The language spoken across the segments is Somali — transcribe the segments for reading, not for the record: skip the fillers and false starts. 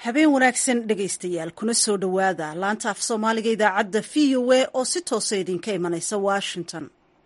habeen wanaagsan dhegaystayaal kuna soo dhowaada laanta af soomaaliga idaacadda v o a oo si toosa idinka imanaysa washington.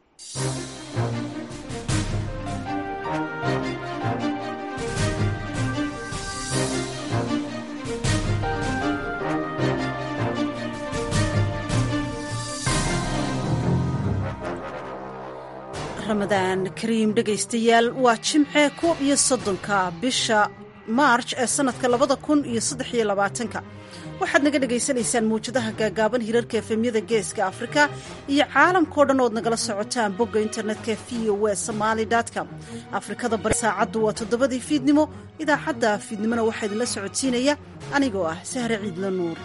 ramadaan kariim dhegaystayaal waa jimce 31 bisha maarj ee sanadka 2023 waxaad naga dhagaysanaysaan mawjadaha gaagaaban hirarka efemyada geeska afrika iyo caalamkao dhan ood nagala socotaan bogga internetka v o a somali.com. afrikada bari saacaddu waa 7 fiidnimo. idaacadda fiidnimona waxaa idinla socodsiinaya anigoo ah sahre ciidla nuur.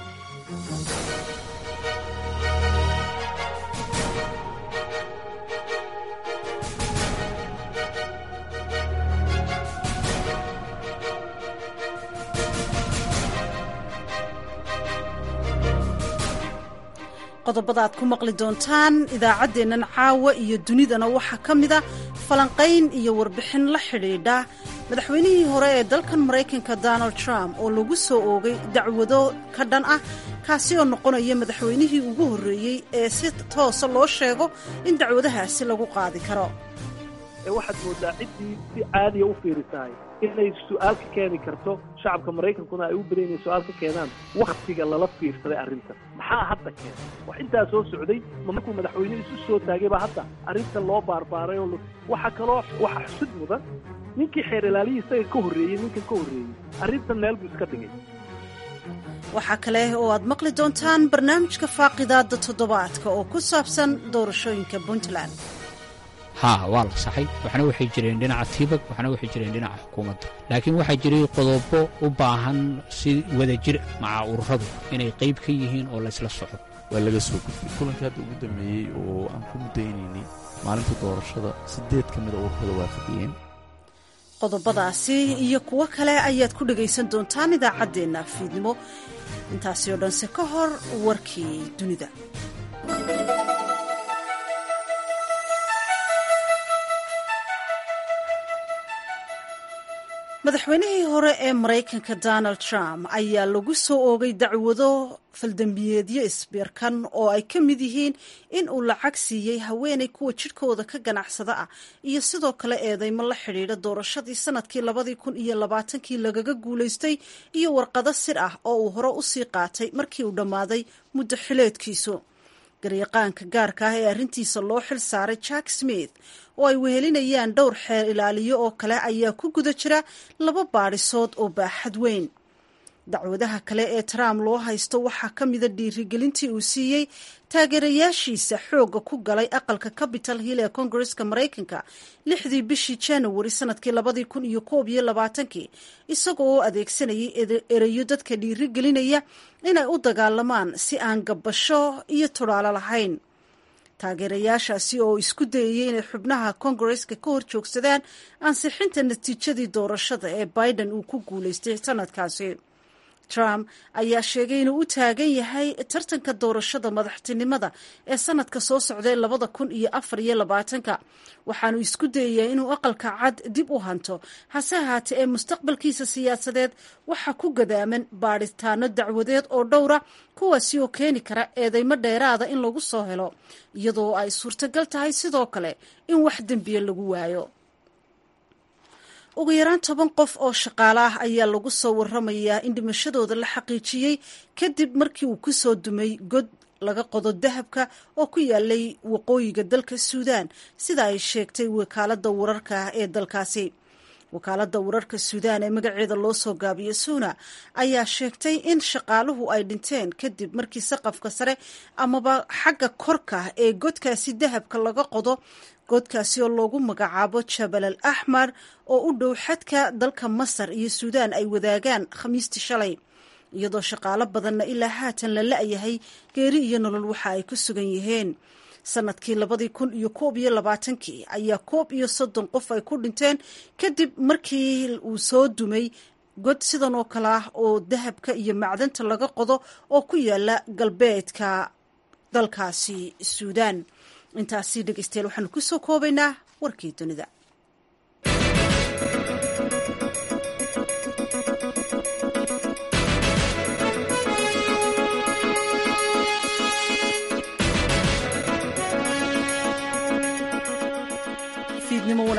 qodobada aad ku maqli doontaan idaacaddeennan caawa iyo dunidana waxaa ka mida falanqayn iyo warbixin la xidhiidha madaxweynihii hore ee dalkan maraykanka donald trump oo lagu soo oogay dacwado ka dhan ah kaasi oo noqonaya madaxweynihii ugu horreeyey ee si toosa loo sheego in dacwadahaasi lagu qaadi karo. waxaad moodaa ciddii si caadiya u fiirisahay inay su-aal ka keeni karto shacabka maraykankuna ay u badan inay su-aal ka keenaan wakhtiga lala fiirsaday arrintan maxaa hadda keenay wax intaa soo socday ma markuu madaxweyne isu soo taagay baa hadda arrinta loo baarbaaray oo waxaa kaloo waxa xusud mudan ninkii xeer ilaaliyii isaga ka horreeyey ninkan ka horreeyey arrintan meel buu iska dhigay. waxaa kale oo aad maqli doontaan barnaamijka faaqidaadda toddobaadka oo ku saabsan doorashooyinka puntland. waa la saxay waxna waxay jireen dhinaca tiibag waxna waxay jireen dhinaca xukuumadda laakiin waxaa jiray qodobo u baahan si wadajir maca ururadu inay qayb ka yihiin oo laysla soco. waa laga soo gudbay kulankii hadda ugu dambeeyey oo aan ku mudaynaynay maalinta doorashada 8 ka mida ururada waafaqiyeen. qodobadaasi iyo kuwo kale ayaad ku dhegaysan doontaan idaacaddeenna fiidnimo. intaasi oo dhanse ka hor warkii dunida. madaxweynihii hore ee maraykanka donald trump ayaa lagu soo oogay dacwado faldambiyeedyo isbiirkan oo ay ka mid yihiin in uu lacag siiyey haweenay kuwa jidhkooda ka ganacsada ah iyo sidoo kale eedeymo la xidhiidha doorashadii sanadkii 2020 lagaga guulaystay iyo warqado sir ah oo uu hore u sii qaatay markii uu dhammaaday muddo xileedkiisu. garyaqaanka gaarka ah ee arrintiisa loo xil saaray jack smith oo ay wehelinayaan dhowr xeer ilaaliyo oo kale ayaa ku guda jira 2 baadhisood oo baaxad weyn. dacwadaha kale ee trump loo haysto waxaa ka mida dhiirigelintii uu siiyey taageerayaashiisa xoogga ku galay aqalka Capitol Hill ee Kongareska Maraykanka 6 bishii January sanadkii 2021 isagoo oo adeegsanayay erayo dadka dhiirigelinaya inay u dagaalamaan si aan gabasho iyo turaalo lahayn. taageerayaashaasi oo isku dayayay inay xubnaha Kongareska ka hor joogsadaan ansixinta natiijadii doorashada ee Biden uu ku guulaystay sanadkaasi. Trump ayaa sheegay inuu u taagan yahay tartanka doorashada madaxtinimada ee sanadka soo socday 2024 waxaanu isku dayayaa inuu aqalka cad dib u hanto hase ahaatee ee mustaqbalkiisa siyaasadeed waxaa ku gadaaman baadhitaano dacwadeed oo dhowra kuwaasi oo keeni kara eedeymo dheeraada in lagu soo helo iyadoo ay suurtagal tahay sidoo kale in wax dembiya lagu waayo. ugu yaraan 10 qof oo shaqaale ah ayaa lagu soo waramayaa in dhimashadooda la xaqiijiyey kadib markii uu ku soo dumay god laga qodo dahabka oo ku yaalay waqooyiga dalka Suudaan sida ay sheegtay wakaaladda wararka ee dalkaasi. wakaaladda wararka Suudaan ee magaceeda loo soo gaabiyo Suna ayaa sheegtay in shaqaaluhu ay dhinteen kadib markii saqafka sare amaba xagga korka ee godkaasi dahabka laga qodo godkaasi oo loogu magacaabo Jabal al-Ahmar oo u dhow xadka dalka Masar iyo Suudaan ay wadaagaan Khamiistii shalay iyadoo shaqaale badanna ilaa haatan la la'yahay geeri iyo nolol waxa ay ku sugan yihiin. sanadkii 2021 ayaa 30 qof ay ku dhinteen kadib markii uu soo dumay god sidan oo kale ah oo dahabka iyo macdanta laga qodo oo ku yaala galbeedka dalkaasi Suudaan. intaasi dhegeystayaal waxaanu ku soo koobaynaa warkii dunida.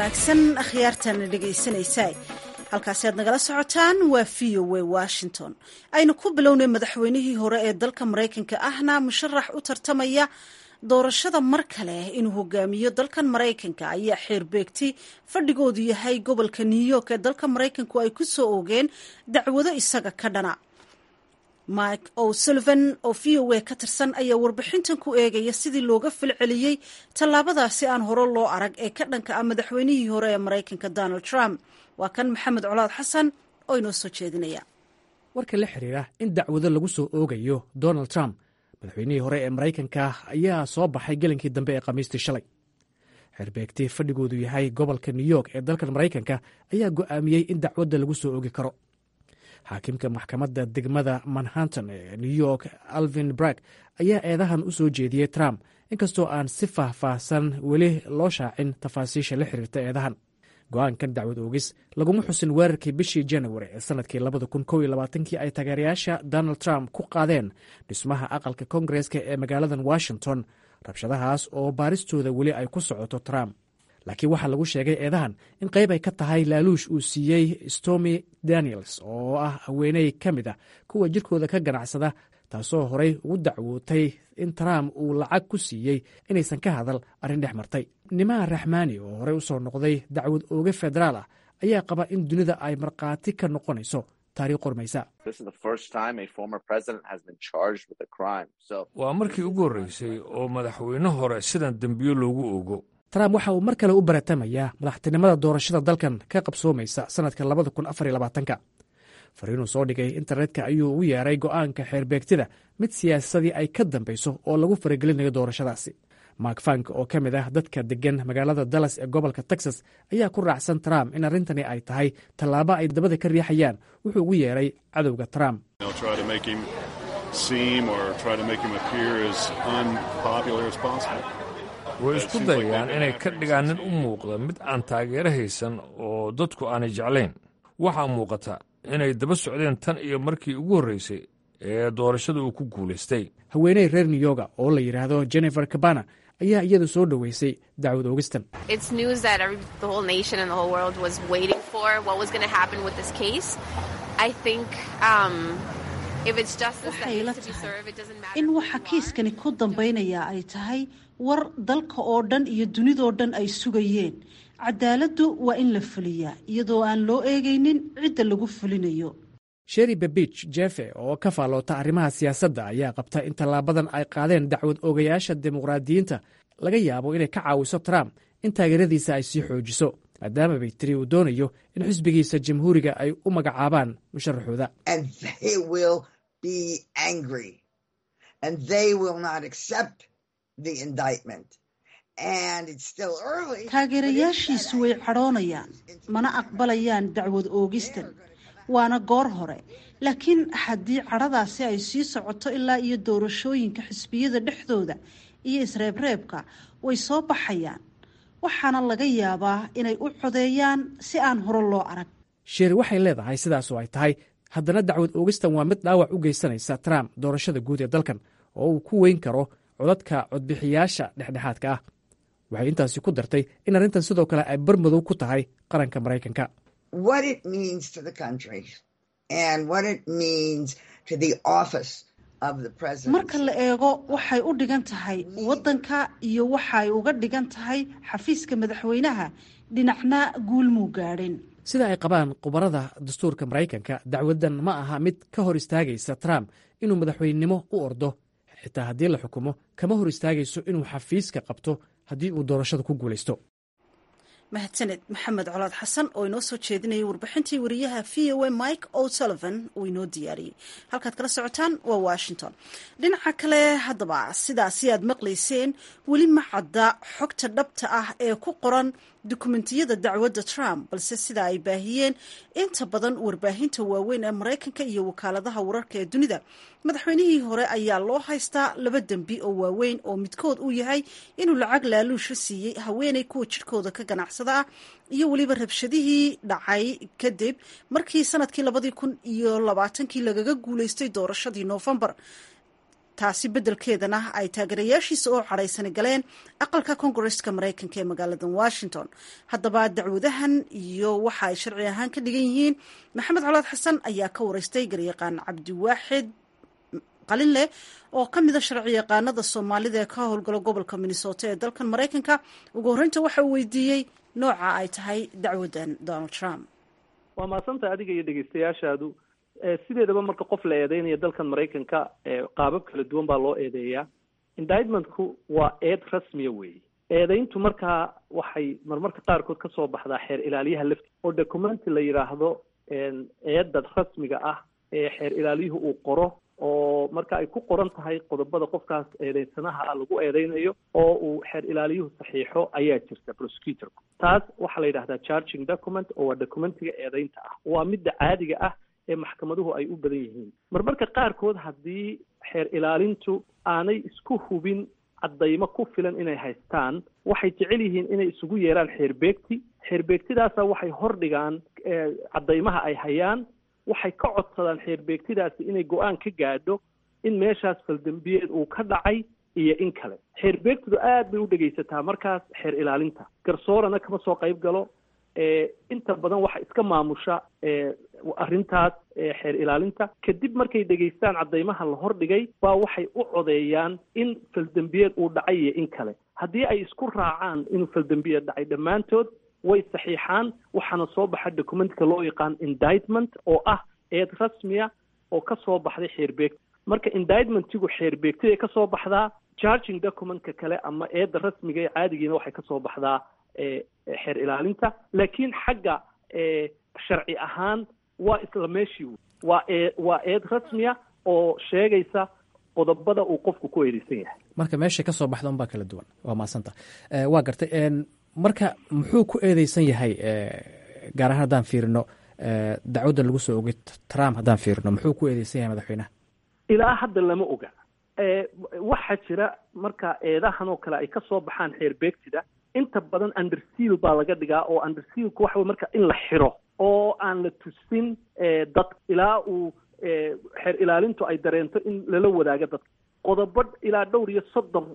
wanaagsan akhyaartana dhegaysanaysaa halkaasi aad nagala socotaan waa VOA Washington. aynu ku bilownay madaxweynihii hore ee dalka Mareykanka ahna musharax u tartamaya doorashada mar kale inuu hogaamiyo dalkan Mareykanka ayaa xeerbeegtay fadhigoodu yahay gobolka New York ee dalka Mareykanku ay ku soo oogeen dacwado isaga ka dhana. Mike O'Sullivan oo VOA ka tirsan ayaa warbixintan ku eegaya sidii looga falceliyay tallaabadaasi aan hore loo arag ee ka dhanka ah madaxweynihii hore ee Mareykanka Donald Trump. waa kan Maxamed Colaad Xasan oo inoo soo jeedinaya. warka la xiriira in dacwado lagu soo oogayo Donald Trump madaxweynihii hore ee Mareykanka ayaa soo baxay gelinkii dambe ee Khamiistii shalay. xeerbeegtii fadhigoodu yahay gobolka New York ee dalkan Mareykanka ayaa go'aamiyey in dacwadda lagu soo oogi karo. xaakimka maxkamadda degmada Manhattan ee New York Alvin Bragg ayaa eedahan u soo jeediyey Trump inkastoo aan si faahfaahsan weli loo shaacin tafaasiisha la xiriirta eedahan. go-aankan dacwad oogis laguma xusin weerarkii bishii January ee sanadkii 2021 ay taageerayaasha Donald Trump ku qaadeen dhismaha aqalka Koongareeska ee magaaladan Washington, rabshadahaas oo baaristooda weli ay ku socoto Trump. laakiin waxaa lagu sheegay eedahan in qayb ay ka tahay laaluush uu siiyey Stormy Daniels oo ah haweeney ka mid ah kuwa jirkooda ka ganacsada, taasoo horey ugu dacwootay in Trump uu lacag ku siiyey inaysan ka hadal arrin dhex martay. Nimaa Raxmaani oo horey u soo noqday dacwad ooge federaal ah ayaa qaba in dunida ay markhaati ka noqonayso taariikh qormaysa. waa markii ugu horreysay oo madaxweyne hore sidan dembiyo loogu oogo. Trump waxa uu mar kale u baratamayaa madaxtinimada doorashada dalkan ka qabsoomaysa sanadka 2024. fariinuu soo dhigay internetka ayuu ugu yeeray go'aanka xeerbeegtida mid siyaasadii ay ka dambayso oo lagu faragelinayo doorashadaasi. Mark Funk oo ka mid ah dadka degan magaalada Dallas ee gobolka Texas ayaa ku raacsan Trump in arrintani ay tahay tallaabo ay dabada ka riixayaan. wuxuu ugu yeeray cadowga Trump. way isku dayayaan inay ka dhigaan nin u muuqda mid aan taageero haysan oo dadku aanay jeclayn. waxaa muuqata inay daba socdeen tan iyo markii ugu horreysay ee doorashada uu ku guulaystay. haweeney reer New York oo la yidhaahdo Jennifer Cabana ayaa iyadu soo dhoweysay dacwad oogistan. waxay la tahay in waxa kiiskani ku dambaynayaa ay tahay war dalka oo dhan iyo dunidoo dhan ay sugayeen. cadaaladdu waa in la fuliyaa iyadoo aan loo eegaynin cidda lagu fulinayo. Sherry Babich Jeffe oo ka faaloota arrimaha siyaasadda ayaa qabta in tallaabadan ay qaadeen dacwad oogayaasha dimuqraadiyiinta laga yaabo inay ka caawiso Trump in taageeradiisa ay sii xoojiso, maadaama bay tiri uu doonayo in xisbigiisa jamhuuriga ay u magacaabaan musharaxooda. taageerayaashiisu way cadhoonayaan mana aqbalayaan dacwad oogistan. waana goor hore, laakiin haddii cadhadaasi ay sii socoto ilaa iyo doorashooyinka xisbiyada dhexdooda iyo isreebreebka way soo baxayaan, waxaana laga yaabaa inay u codeeyaan si aan hore loo arag. Sherry waxay leedahay sidaasoo ay tahay, haddana dacwad oogistan waa mid dhaawac u geysanaysa Trump doorashada guud ee dalkan oo uu ku weyn karo codadka codbixiyaasha dhexdhexaadka ah. waxay intaasi ku dartay in arrintan sidoo kale ay barmadow ku tahay qaranka Mareykanka. marka la eego waxay u dhigan tahay waddanka iyo waxay uga dhigan tahay xafiiska madaxweynaha, dhinacna guul muu gaadhin. sida ay qabaan khubarada dastuurka Mareykanka, dacwadan ma aha mid ka hor istaagaysa Trump inuu madaxweynenimo u ordo. xitaa haddii la xukumo kama hor istaagayso inuu xafiiska qabto haddii uu doorashada ku guulaysto. mahadsaned Maxamed Colaad Xasan oo inoo soo jeedinayay warbixintii wariyaha VOA Mike O'Sullivan oo inoo diyaariyey. halkaad kala socotaan waa Washington. dhinaca kale haddaba sidaasi aad maqlayseen weli ma cadda xogta dhabta ah ee ku qoran dukumentiyada dacwadda Trump, balse sida ay baahiyeen inta badan warbaahinta waaweyn ee Mareykanka iyo wakaaladaha wararka ee dunida, madaxweynihii hore ayaa loo haystaa 2 dembi oo waaweyn oo midkood uu yahay inuu lacag laaluusha siiyey haweeney kuwa jirkooda ka ganacsada ah iyo weliba rabshadihii dhacay kadib markii sanadkii 2020 lagaga guulaystay doorashadii Noofembar. taasi beddelkeedana ay taageerayaashiisa oo cadhaysani galeen aqalka kongareska maraykanka ee magaalada washington. haddaba dacwadahan iyo waxa ay sharci ahaan ka dhigan yihiin maxamed colaad xasan ayaa ka wareystay garyaqaan cabdiwaaxid qalinleh oo ka mida sharci yaqaanada soomaalida ee ka howlgalo gobolka minnesota ee dalkan maraykanka. ugu horreynta waxa uu weydiiyey nooca ay tahay dacwadan Donald Trump. waa mahadsantahay adiga iyo dhegeystayaashaadu. sideedaba marka qof la eedeynaya dalkan maraykanka qaabab kala duwan baa loo eedeeyaa. indictmentku waa eed rasmiya weeye. eedeyntu markaa waxay marmarka qaarkood ka soo baxdaa xeer ilaaliyaha lafti oo documenti la yidhaahdo eedda rasmiga ah ee xeer ilaaliyuhu uu qoro, oo marka ay ku qoran tahay qodobada qofkaas eedeysanaha lagu eedeynayo oo uu xeer ilaaliyuhu saxiixo ayaa jirta prosecutorku. taas waxaa la yidhahdaa charging document oo waa documentiga eedeynta ah. waa midda caadiga ah ee maxkamaduhu ay u badan yihiin. marmarka qaarkood haddii xeer ilaalintu aanay isku hubin caddaymo ku filan inay haystaan, waxay jecel yihiin inay isugu yeeraan xeerbeegti. xeerbeegtidaasa waxay hordhigaan caddaymaha ay hayaan. waxay ka codsadaan xeerbeegtidaasi inay go-aan ka gaadho in meeshaas faldambiyeed uu ka dhacay iyo in kale. xeerbeegtidu aad bay u dhegaysataa markaas xeer ilaalinta. garsoorana kama soo qayb galo. inta badan waxa iska maamusha arrintaas xeer ilaalinta. kadib markay dhegaystaan caddaymaha la hordhigay baa waxay u codeeyaan in faldambiyeed uu dhacay iyo in kale. haddii ay isku raacaan inuu faldambiyeed dhacay dhammaantood way saxiixaan. waxaana soo baxa documentka loo yaqaan indictment oo ah eed rasmiya oo ka soo baxday xeerbeegti. marka indictmentigu xeerbeegtiday ka soo baxdaa. charging documentka kale ama eedda rasmiga ee caadigiina waxay ka soo baxdaa xeer ilaalinta. laakiin xagga sharci ahaan waa isla meeshii. waa eed rasmiya oo sheegaysa qodobada uu qofku ku eedeysan yahay. marka meeshay ka soo baxda unbaa kala duwan. waa mahadsanta. waa gartay. marka muxuu ku eedeysan yahay gaar ahaan haddaan fiirino dacwadda lagu soo ogay Trump haddaan fiirino muxuu ku eedeysan yahay madaxweynaha? ilaa hadda lama oga. waxaa jira marka eedahan oo kale ay ka soo baxaan xeerbeegtida inta badan underseal baa laga dhigaa, oo undersealku waxa wey marka in la xiro oo aan la tusin dad ilaa uu xeer ilaalintu ay dareento in lala wadaago dadka. qodobo ilaa dhowr iyo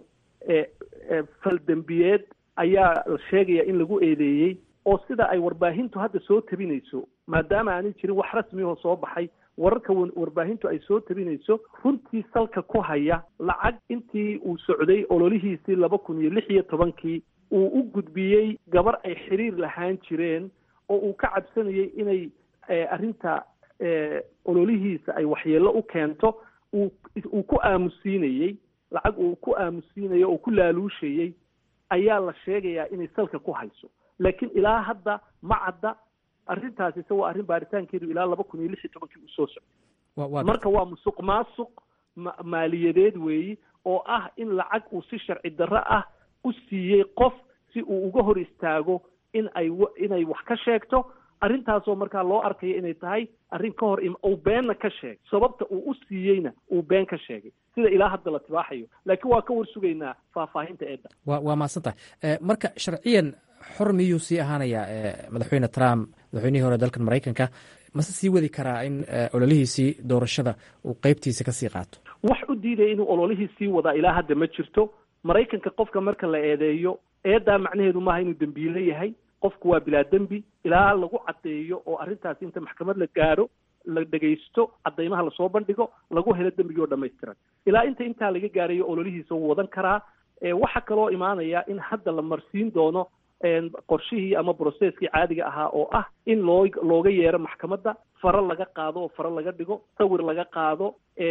30 faldambiyeed ayaa la sheegaya in lagu eedeeyey, oo sida ay warbaahintu hadda soo tabinayso, maadaama aanay jirin wax rasmi oo soo baxay, wararka warbaahintu ay soo tabinayso runtii salka ku haya lacag intii uu socday ololihiisii 2016 uu u gudbiyey gabar ay xiriir lahaan jireen oo uu ka cabsanayay inay arrinta ololihiisa ay waxyeello u keento. uu ku aamusiinayey lacag uu ku aamusiinayo oo ku laaluushayey ayaa la sheegayaa inay salka ku hayso. laakiin ilaa hadda ma cadda. arrintaasi se waa arrin baaritaankeedu ilaa 2016 uu soo socday. marka waa musuq maasuq maaliyadeed weeyi oo ah in lacag uu si sharci darro ah u siiyey qof si uu uga hor istaago inay wax ka sheegto. arrintaasoo markaa loo arkayo inay tahay arrin ka hor uu beenna ka sheegay. sababta uu u siiyeyna uu been ka sheegay sida ilaa hadda la tibaaxayo. laakiin waa ka warsugaynaa faahfaahinta eedda. waa mahadsantahay. marka sharciyan xor miyuu sii ahaanayaa madaxweyne Trump, madaxweynihii hore dalkan maraykanka, mase sii wadi karaa in ololihiisii doorashada uu qaybtiisa ka sii qaato? wax u diidaya inuu ololihii sii wadaa ilaa hadda ma jirto. maraykanka qofka marka la eedeeyo eeddaa macnaheedu maaha inuu dembiile yahay. qofku waa bilaa dembi ilaa lagu caddeeyo oo arrintaasi inta maxkamad la gaadho la dhegaysto caddaymaha lasoo bandhigo lagu helo dembigii oo dhammaystiran. ilaa intaa laga gaarayo ololihiisa wuu wadan karaa. waxaa kaloo imaanaya in hadda la marsiin doono qorshihii ama brocesskii caadiga ahaa oo ah in looga yeero maxkamadda, faro laga qaado oo faro laga dhigo, sawir laga qaado,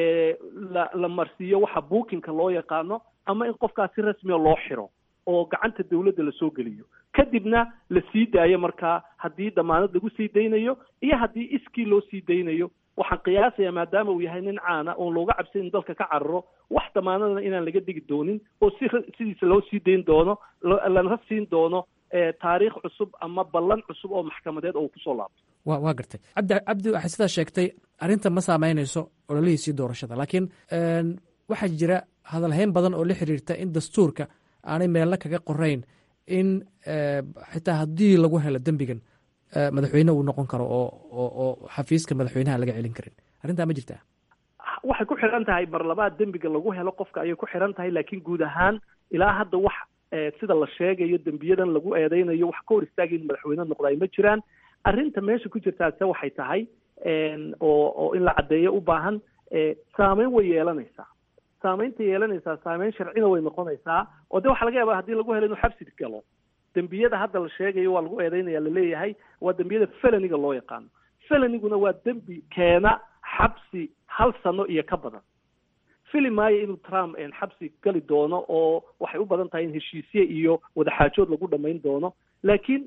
la marsiiyo waxa bookingka loo yaqaano, ama in qofkaas si rasmiya loo xiro oo gacanta dawladda lasoo geliyo. kadibna la sii daayo markaa haddii damaanad lagu sii daynayo iyo haddii iskii loo sii daynayo. waxaan qiyaasayaa maadaama uu yahay nin caana oon looga cabsan in dalka ka cararo, wax damaanadana inaan laga dhigi doonin oo sidiisa loo sii dayn doono, lana siin doono taariikh cusub ama ballan cusub oo maxkamadeed oo kusoo laabto. waa gartay. cabdi waxay sidaa sheegtay arrinta ma saameynayso ololihiisii doorashada, laakiin waxaa jira hadalhayn badan oo la xiriirta in dastuurka aanay meelna kaga qorayn in xitaa haddii lagu helo dembigan madaxweyne uu noqon karo oo xafiiska madaxweynaha laga celin karin. arrintaa ma jirtaa? waxay ku xiran tahay mar labaad dembiga lagu helo qofka ayay ku xiran tahay, laakiin guud ahaan ilaa hadda wax sida la sheegayo dembiyadan lagu eedeynayo wax ka hor istaagay in madaxweyne noqda ay ma jiraan. arrinta meesha ku jirtaase waxay tahay oo in la caddeeyo u baahan, saameyn way yeelanaysaa. saameynta yeelanaysaa saameyn sharcina way noqonaysaa, oo de waxaa laga yaabaa haddii lagu helo inuu xabsi galo. dembiyada hadda la sheegayo waa lagu eedeynaya laleeyahay waa dembiyada feloniga loo yaqaano. feloniguna waa dembi keena xabsi 1 sano iyo ka badan. fili maayo inuu Trump xabsi gali doono, oo waxay u badan tahay in heshiisye iyo wadaxaajood lagu dhamayn doono. laakiin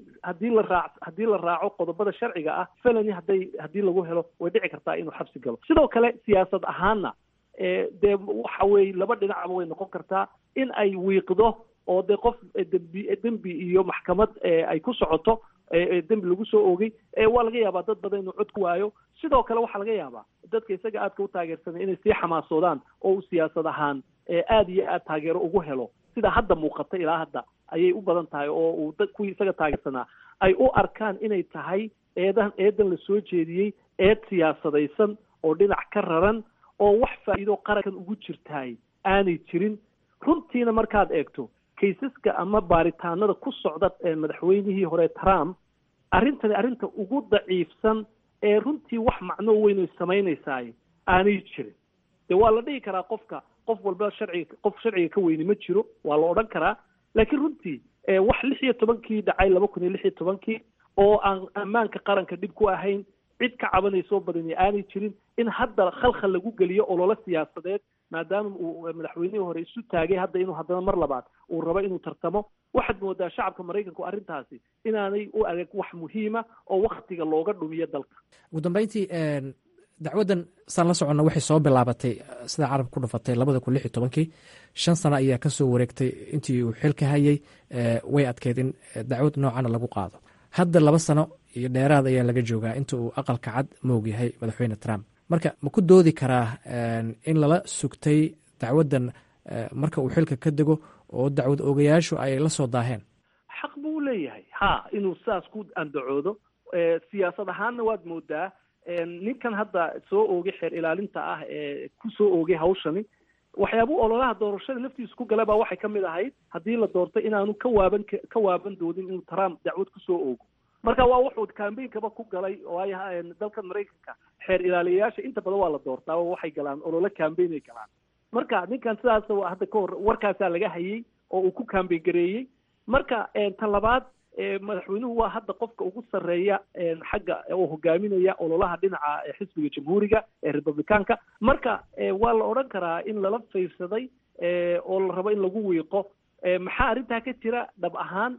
haddii la raaco qodobada sharciga ah, felony haddii lagu helo way dhici kartaa inuu xabsi galo. sidoo kale siyaasad ahaanna dee waxa weeye laba dhinacba way noqon kartaa in ay wiiqdo oo dee qof dembi iyo maxkamad ay ku socoto dembi lagu soo oogay, waa laga yaabaa dad badan inuu cod ku waayo. sidoo kale waxaa laga yaabaa dadka isaga aadka u taageersanay inay sii xamaasoodaan oo u siyaasad ahaan aad iyo aad taageero ugu helo, sida hadda muuqata ilaa hadda ayay u badan tahay, oo uu dad kuwii isaga taageersanaa ay u arkaan inay tahay eedan la soo jeediyey eed siyaasadaysan oo dhinac ka raran oo wax faa'iido qarankan ugu jirtaay aanay jirin. runtiina markaad eegto kaysaska ama baaritaanada ku socda madaxweynihii hore Trump, arrintani arrinta ugu daciifsan ee runtii wax macno weyn ay samaynaysaa aanay jirin. dee waa la dhihi karaa qof walba sharciga ka weyni ma jiro, waa la odhan karaa, laakiin runtii wax 16 dhacay 2016 oo aan ammaanka qaranka dhib ku ahayn, cid ka cabanayso badan aanay jirin, in hadda khalkhal lagu geliyo olole siyaasadeed maadaama uu madaxweynihii hore isu taagay hadda inuu haddana mar labaad uu rabo inuu tartamo. waxaad moodaa shacabka Maraykanku arrintaasi inaanay u arag wax muhiima oo waktiga looga dhumiyo dalka. ugu dambeyntii dacwaddan saan la soconna waxay soo bilaabatay sida carabka ku dhufatay 2016 5 sano ayaa ka soo wareegtay intii uu xilka hayay. way adkeyd in dacwad noocana lagu qaado. hadda 2 sano iyo dheeraad ayaa laga joogaa inta uu aqalka cad moog yahay madaxweyne Trump. marka ma ku doodi karaa in lala sugtay dacwaddan marka uu xilka ka dego oo dacwad oogayaashu ay la soo daaheen? xaq buu leeyahay inuu saas ku andacoodo. siyaasad ahaanna waad moodaa ninkan hadda soo oogay xeer ilaalinta ah ee ku soo oogay hawshani, waxyaabuu ololaha doorashada laftiisa ku gala baa waxay ka mid ahayd haddii la doortay inaanu ka waaban doodin inuu Trump dacwad ku soo oogo. marka waa wuxuu campaign-kaba ku galay, waayo dalkan Maraykanka xeer ilaaliyayaasha inta badan waa la doortaa oo waxay galaan olole campaign ay galaan. marka ninkan sidaas hadda ka hor warkaasaa laga hayay oo uu ku campaign gareeyey. marka tan labaad madaxweynuhu waa hadda qofka ugu sarreeya xagga oo hogaaminaya ololaha dhinaca xisbiga jamhuuriga ee republicaanka. marka waa la odhan karaa in lala fiirsaday oo la rabo in lagu wiiqo. maxaa arrintaa ka jira dhab ahaan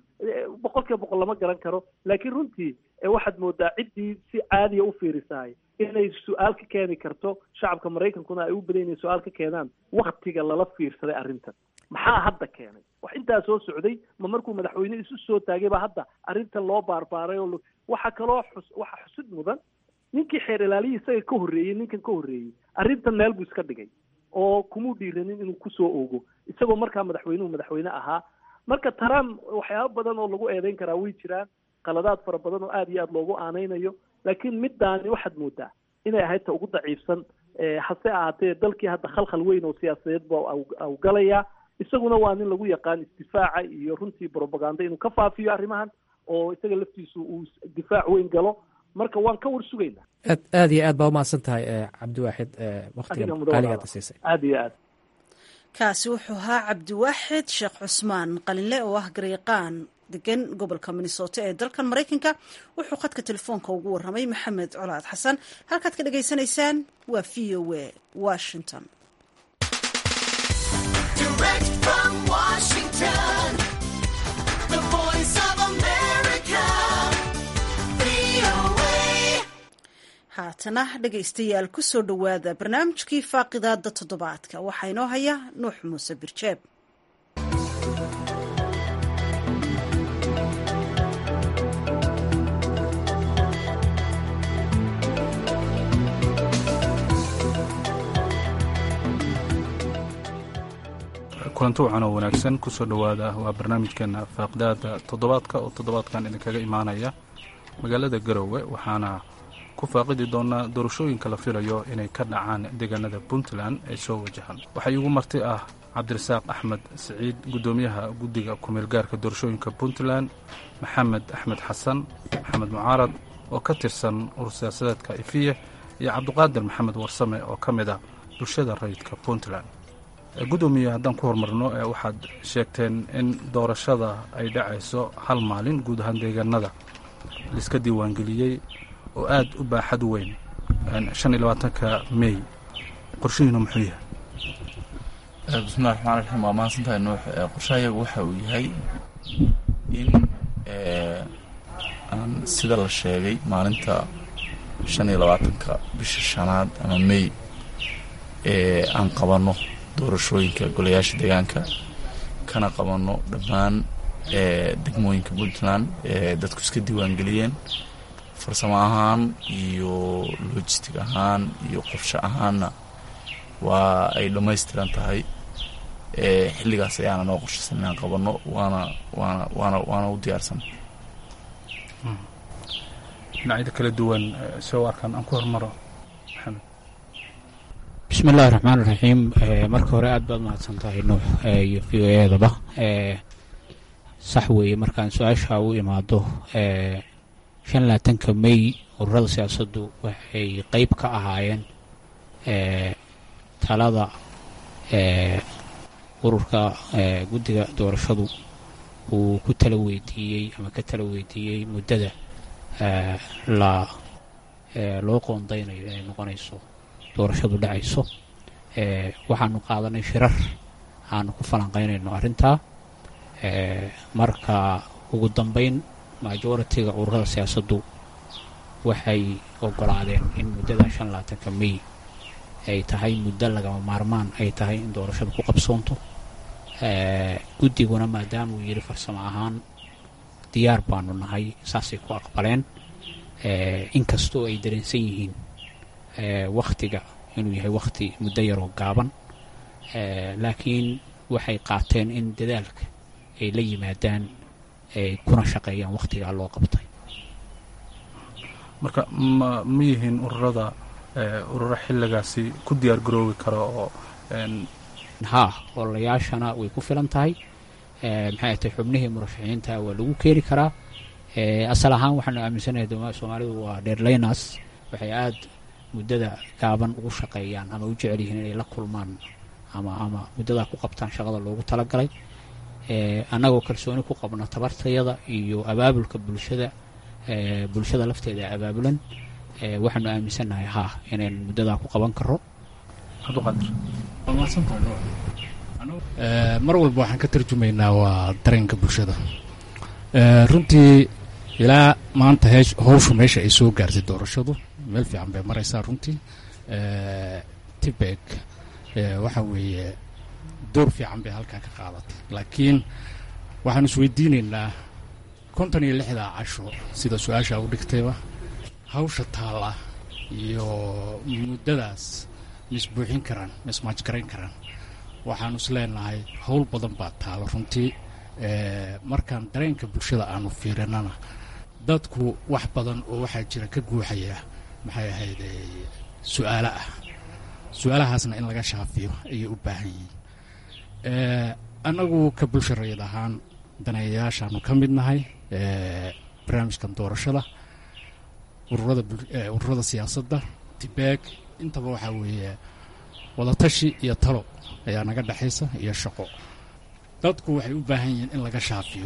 100% lama garan karo, laakiin runtii waxaad moodaa ciddii si caadiya u fiirisaay inay su-aal ka keeni karto. shacabka Maraykankuna ay u badan inay su-aal ka keenaan waktiga lala fiirsaday arrintan. maxaa hadda keenay wax intaa soo socday? ma markuu madaxweyne isu soo taagay baa hadda arrintan loo baarbaaray? oo waxa kaloo waxa xusid mudan ninkii xeer ilaaliyay isaga ka horreeyey, ninkan ka horreeyey arrintan meel buu iska dhigay oo kumuu dhiiranin inuu ku soo oogo isagoo markaa madaxweyne ahaa. marka Trump waxyaabo badan oo lagu eedeyn karaa way jiraan, qaladaad fara badan oo aad iyo aad loogu aanaynayo, laakiin midaani waxaad moodaa inay ahayd ta ugu daciifsan. hase ahaatee dalkii hadda khalkhal weyn oo siyaasadeed baa u galaya. isaguna waa nin lagu yaqaan isdifaaca iyo runtii propaganda inuu ka faafiyo arrimahan, oo isaga laftiisu uu difaac weyn galo. marka waan ka war sugaynaa. aad iyo aad baa umahadsan tahay cabdiwaaxid waqtiga qaaligaad siisay. aad iyo aad. kaasi wuxuu ahaa cabdiwaaxid sheekh cusmaan qalinle oo ah garyaqaan degan gobolka Minnesota ee dalkan Maraykanka. wuxuu khadka telefoonka ugu warramay maxamed colaad xasan. halkaad ka dhageysanaysaan waa VOA Washington. Direct from Washington, the voice of America, VOA. haatana dhegaystayaal ku soo dhowaada barnaamijkii faaqidaada toddobaadka. waxaa inoo haya Nuux Muuse Birjeeb. kulanti wacan oo wanaagsan kusoo dhowaada. waa barnaamijkeena faaqidaada toddobaadka oo toddobaadkan idinkaga imaanaya magaalada Garowe, waxaana ku faaqidi doonaa doorashooyinka la filayo inay ka dhacaan deegaanada puntland ee soo wajahan. waxaa iigu marti ah cabdirasaaq axmed siciid, guddoomiyaha guddiga ku-meelgaarka doorashooyinka puntland, maxamed axmed xasan maxamed mucaarad oo ka tirsan urur siyaasadeedka ifiye, iyo cabdiqaadir maxamed warsame oo ka mid ah bulshada rayidka puntland. guddoomiye, haddaan ku horumarno, waxaad sheegteen in doorashada ay dhacayso hal maalin guud ahaan deegaanada laiska diiwaangeliyey oo aad u baaxad weyn, 25 mey. qorshihiina muxuu yahay? bismillahi raxmaan raxiim. waa mahadsantahay nuux. qorshahayagu waxa uu yahay in aan sida la sheegay maalinta 25 bisha shanaad ama mey aan qabanno doorashooyinka golayaasha deegaanka, kana qabanno dhammaan degmooyinka puntland dadku iska diiwaangeliyeen. farsamo ahaan iyo logistic ahaan iyo qorshe ahaanna waa ay dhammaystiran tahay. xilligaas ayaana noo qorshaysan inaan qabanno, waana u diyaarsan. dhinacyada kala duwan soo arkaan aan ku hormaro. maxamed. bismi illaahi raxmaan raxiim. marka hore aad baad mahadsan tahay nuux iyo v o edaba. sax weeye, markaan su-aasha u imaado 25 mey ururada siyaasaddu waxay qeyb ka ahaayeen talada ururka guddiga doorashadu uu ku tala weydiiyey ama ka tala weydiiyey muddada loo qoondaynayo inay noqonayso doorashadu dhacayso. waxaanu qaadanay shirar aanu ku falanqaynayno arrintaa. marka ugu dambeyn majoritiga ururada siyaasaddu waxay ogolaadeen in muddada 25 mey ay tahay muddo lagama maarmaan ay tahay in doorashadu ku qabsoonto. guddiguna maadaama uu yidhi farsamo ahaan diyaar baanu nahay, saasay ku aqbaleen. inkastoo ay dareensan yihiin wakhtiga inuu yahay wakhti muddo yaroo gaaban, laakiin waxay qaateen in dadaalka ay la yimaadaan ay kuna shaqeeyaan wakhtigaa loo qabtay. marka ma yihiin ururo xilligaasi ku diyaar garoobi karo oo haa, ololayaashana way ku filan tahay. maxay tahay xubnihii murashaxiinta waa lagu keeni karaa. asal ahaan waxaanu aaminsanahay soomaalidu waa dheerlaynas, waxay aad muddada gaaban ugu shaqeeyaan ama u jecel yihiin inay la kulmaan ama muddadaa ku qabtaan shaqada loogu talagalay. annagoo kalsooni ku qabno tabartayada iyo abaabulka bulshada lafteeda abaabulan, waxaanu aaminsannahay haa inaynu muddadaa ku qaban karo. mar walba waxaan ka tarjumaynaa waa dareenka bulshada. runtii ilaa maanta howshu meesha ay soo gaartay doorashadu meel fiican bay maraysaa. runtii tibek waxa weeye door fiican bay halkaa ka qaadatay, laakiin waxaan isweydiinaynaa 56 casho sida su-aasha u dhigtayba, hawsha taalla iyo muddadaas misbuuxin karaan, mismaajgarayn karaan. waxaanu is leenahay howl badan baa taalo runtii. markaan dareenka bulshada aanu fiirinana dadku wax badan oo waxaa jira ka guuxaya maxay ahayd su-aalo ah. su-aalahaasna in laga shaafiyo ayay u baahan yihiin. annagu ka bulsha rayid ahaan daneeyayaashaanu ka mid nahay barnaamijkan doorashada. ururada siyaasadda tibeeg intaba waxaa weeye wadatashi iyo talo ayaa naga dhexaysa iyo shaqo. dadku waxay u baahan yihiin in laga shaafiyo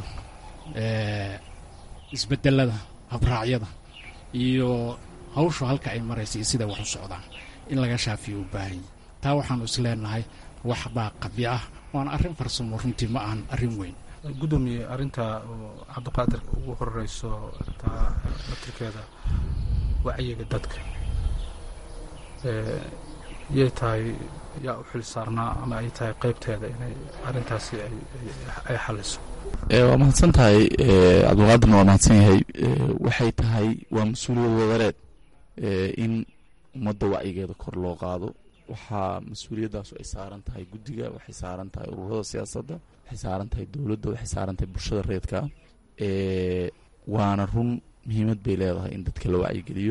isbedelada habraacyada iyo hawshu halka ay maraysa iyo siday wax u socdaan in laga shaafiyo u baahan yihin. taa waxaanu is leenahay wax baa qabyo ah, waana arrin farsamo runtii ma ahan arrin weyn. gudoomiye, arrinta cabdiqaadir ugu horeyso taa atirkeeda wacyiga dadka yay tahay yaa u xil saarnaa ama ay tahay qaybteeda inay arrintaasi ay xaliso? waa mahadsan tahay cabdiqaadirna waa mahadsan yahay. waxay tahay waa mas-uuliyad wadareed in ummadda wacyigeeda kor loo qaado. waxaa mas-uuliyadaasu ay saaran tahay guddiga, waxay saaran tahay ururada siyaasadda, waxay saaran tahay dowladda, waxay saaran tahay bulshada reedka. waana run muhiimad bay leedahay in dadka la wacyigeliyo.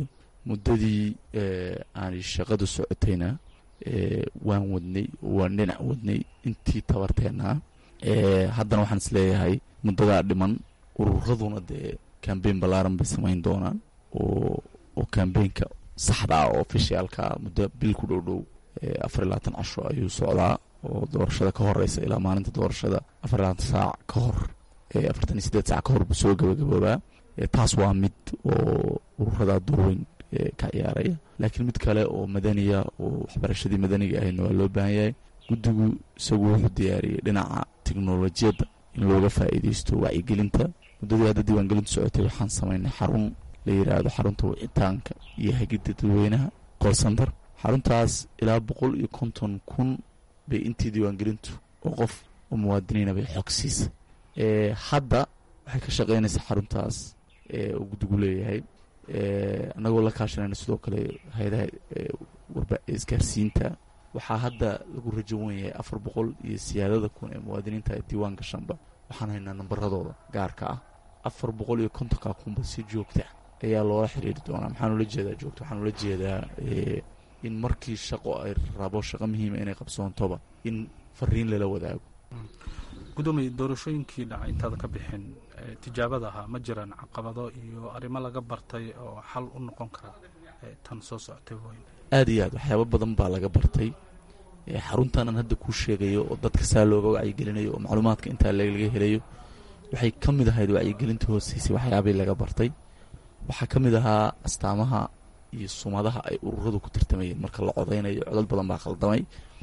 muddadii aan shaqadu socotayna waan wadnay waan dhinac wadnay intii tabarteennaa. Haddana waxaan is leeyahay muddadaa dhiman ururaduna dee kambeyn ballaaran bay samayn doonaan oo kambeynka saxda ah oo ofishaalka muddo bil ku dhow 24 casho ayuu socdaa oo doorashada ka horeysa ilaa maalinta doorashada 24 saac ka hor 48 saac ka hor buu soo gabagaboobaa. Taas waa mid oo ururada durweyn ka ciyaaraya. Laakiin mid kale oo madaniya oo waxbarashadii madaniga ahayna waa loo baahan yahay. guddigu isagu wuxuu diyaariyey dhinaca tiknolojiyadda in looga faa'iidaysto wacyigelinta. muddadii hadda diiwaangelintu socotay waxaan samaynay xarun la yidhaahdo xarunta wicitaanka iyo hagidda dadweynaha call center. xaruntaas ilaa 150,000 bay intii diiwaangelintu oo qof oo muwaadiniina bay xog siisay. hadda waxay ka shaqaynaysaa xaruntaas uu guddigu leeyahay annagoo la kaashanayna sidoo kale hay-adaha isgaarsiinta. waxaa hadda lagu rajo wen yahay 400 iyo siyaadada kun ee muwaadiniinta ee diiwaan gashanba waxaan haynaa nambaradooda gaarka ah. 450 kunba si joogta ayaa loola xiriiri doonaa. maxaan ula jeedaa joogta? waxaan ula jeedaa in markii shaqo ay rabo shaqo muhiima inay qabsoontoba in fariin lala wadaago. gudoomiye doorashooyinkii dhacay intaada ka bixin tijaabada ahaa ma jiraan caqabado iyo arrimo laga bartay oo xal u noqon kara tan soo socotay? aad iyo aad waxyaabo badan baa laga bartay. xaruntanan hadda kuu sheegayo oo dadka saa looga wacyigelinayo oo macluumaadka intaa laga helayo waxay ka mid ahayd wacyigelinta hooseysay waxyaabay laga bartay. waxaa ka mid ahaa astaamaha iyo sumadaha ay ururadu ku tartamayeen marka la codaynayo. codad badan baa khaldamay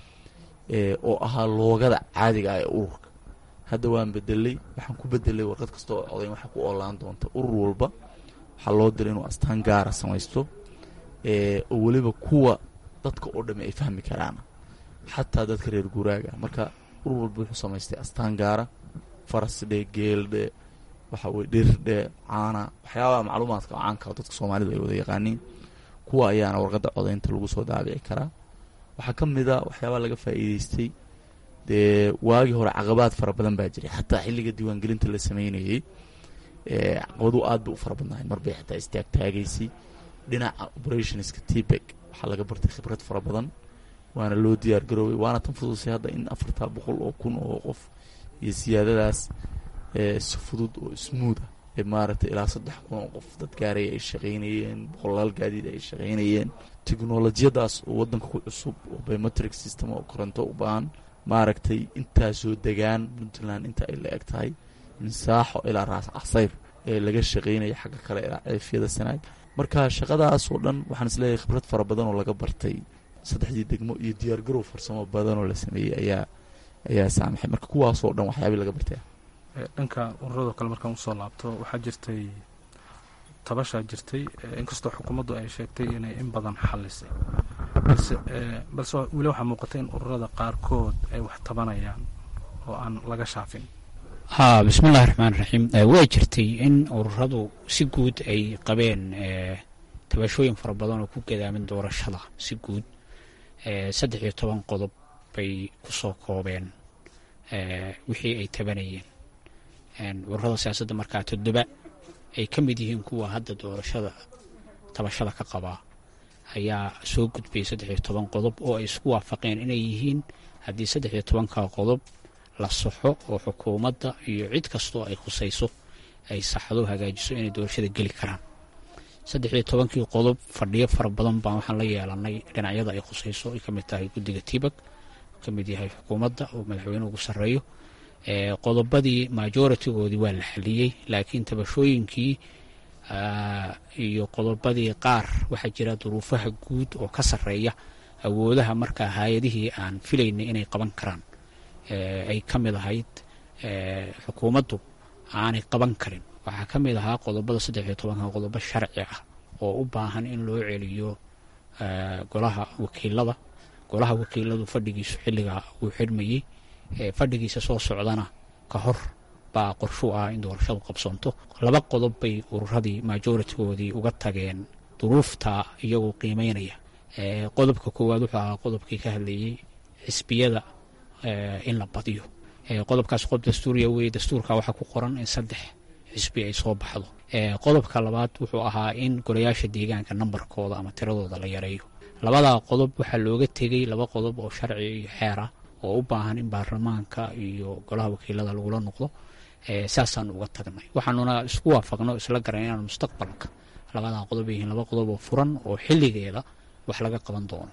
oo ahaa loogada caadiga ah ee ururka. hadda waan bedelay, waxaan ku bedelay warqad kasta oo codayn waxaa ku oolaan doonta urur walba waxaa loo diray inuu astaan gaara samaysto oo weliba kuwa dadka oo dhamme ay fahmi karaan, xataa dadka reer guuraaga. marka urur walba wuxuu samaystay astaan gaara, farasdhe, geeldhe, waxaweye dhirdhe, caana, waxyaabaha macluumaadka caanka oo dadka soomaalida ay wada yaqaaniin. kuwa ayaana warqadda codaynta lagu soo daabici karaa. waxaa ka mid a waxyaabaha laga faa'iidaystay dee waagii hore caqabaad fara badan baa jiray. xataa xilliga diiwaangelinta la sameynayey caqabadu aad bay u fara badnahay. marbay xataa istaagtaagaysay. dhinaca operationska tbeg waxaa laga bartay khibrad fara badan, waana loo diyaar garoobay. waana tan fududisay hadda in 400,000 oo qof iyo siyaadadaas si fudud oo smootha maaragtay ilaa 3,000 oo qof dad gaaraya ay shaqaynayeen, 100 gaadiid ay shaqaynayeen. teknolojiyadaas oo wadanka ku cusub oo biometric system oo koronto u baahan maaragtay intaasoo degaan puntland inta ay la eg tahay min saaxo ilaa raas casayr ee laga shaqaynaya xagga kale ilaa ceefyada sanaag. marka shaqadaas oo dhan waxaan isleeyahay khibrad fara badan oo laga bartay 3 degmo iyo diyaargarow farsamo badan oo la sameeyey ayaa saamaxay. marka kuwaasoo dhan waxyaabii laga bartay. dhanka ururado kale markaan usoo laabto waxaa jirtay tabashaa jirtay, inkastoo xukuumaddu ay sheegtay inay in badan xalisay, balse weli waxaa muuqata in ururada qaarkood ay wax tabanayaan oo aan laga shaafin. bismillahi raxmaan raxiim. waa jirtay in ururadu si guud ay qabeen tabashooyin fara badan oo ku gadaamin doorashada. si guud 13 qodob bay ku soo koobeen wixii ay tabanayeen. ururada siyaasadda markaa 7 ay ka mid yihiin kuwa hadda doorashada tabashada ka qabaa ayaa soo gudbiyey 13 qodob oo ay isku waafaqeen inay yihiin haddii 13 qodob la saxo oo xukuumadda iyo cid kastoo ay khusayso ay saxdo hagaajiso inay doorashada geli karaan. 13 qodob fadhiyo fara badan baan waxaan la yeelanay dhinacyada ay khusayso ay ka mid tahay guddiga tibag, ka mid yahay xukuumadda oo madaxweynuhu ugu sarreeyo. qodobadii majoritigoodii waa la xaliyey, laakiin tabashooyinkii iyo qodobadii qaar waxaa jira duruufaha guud oo ka sarreeya awoodaha markaa hay-adihii aan filaynay inay qaban karaan ay ka mid ahayd xukuumaddu aanay qaban karin. waxaa ka mid ahaa qodobada 13 qodobo sharci ah oo u baahan in loo celiyo golaha wakiilada. golaha wakiiladu fadhigiisu xilligaa uu xidhmayey, fadhigiisa soo socdana ka hor baa qorshu ah in doorashadu qabsoonto. 2 qodob bay ururadii majoritigoodii uga tageen duruufta iyagoo qiimeynaya. qodobka koowaad wuxuu ahaa qodobkii ka hadlayey xisbiyada in la badiyo. qodobkaas qodob dastuuriya weeye. dastuurka waxaa ku qoran in 3 xisbi ay soo baxdo. Qodobka labaad wuxuu ahaa in golayaasha deegaanka nambarkooda ama tiradooda la yareeyo. Labadaa qodob waxaa looga tegey 2 qodob oo sharci iyo xeer ah oo u baahan in baarlamaanka iyo golaha wakiilada lagula noqdo. Saasaan uga tagnay. Waxaanuna isku waafaqno isla garan inaan mustaqbalka labadaa qodob yihiin 2 qodob oo furan oo xilligeeda wax laga qaban doono.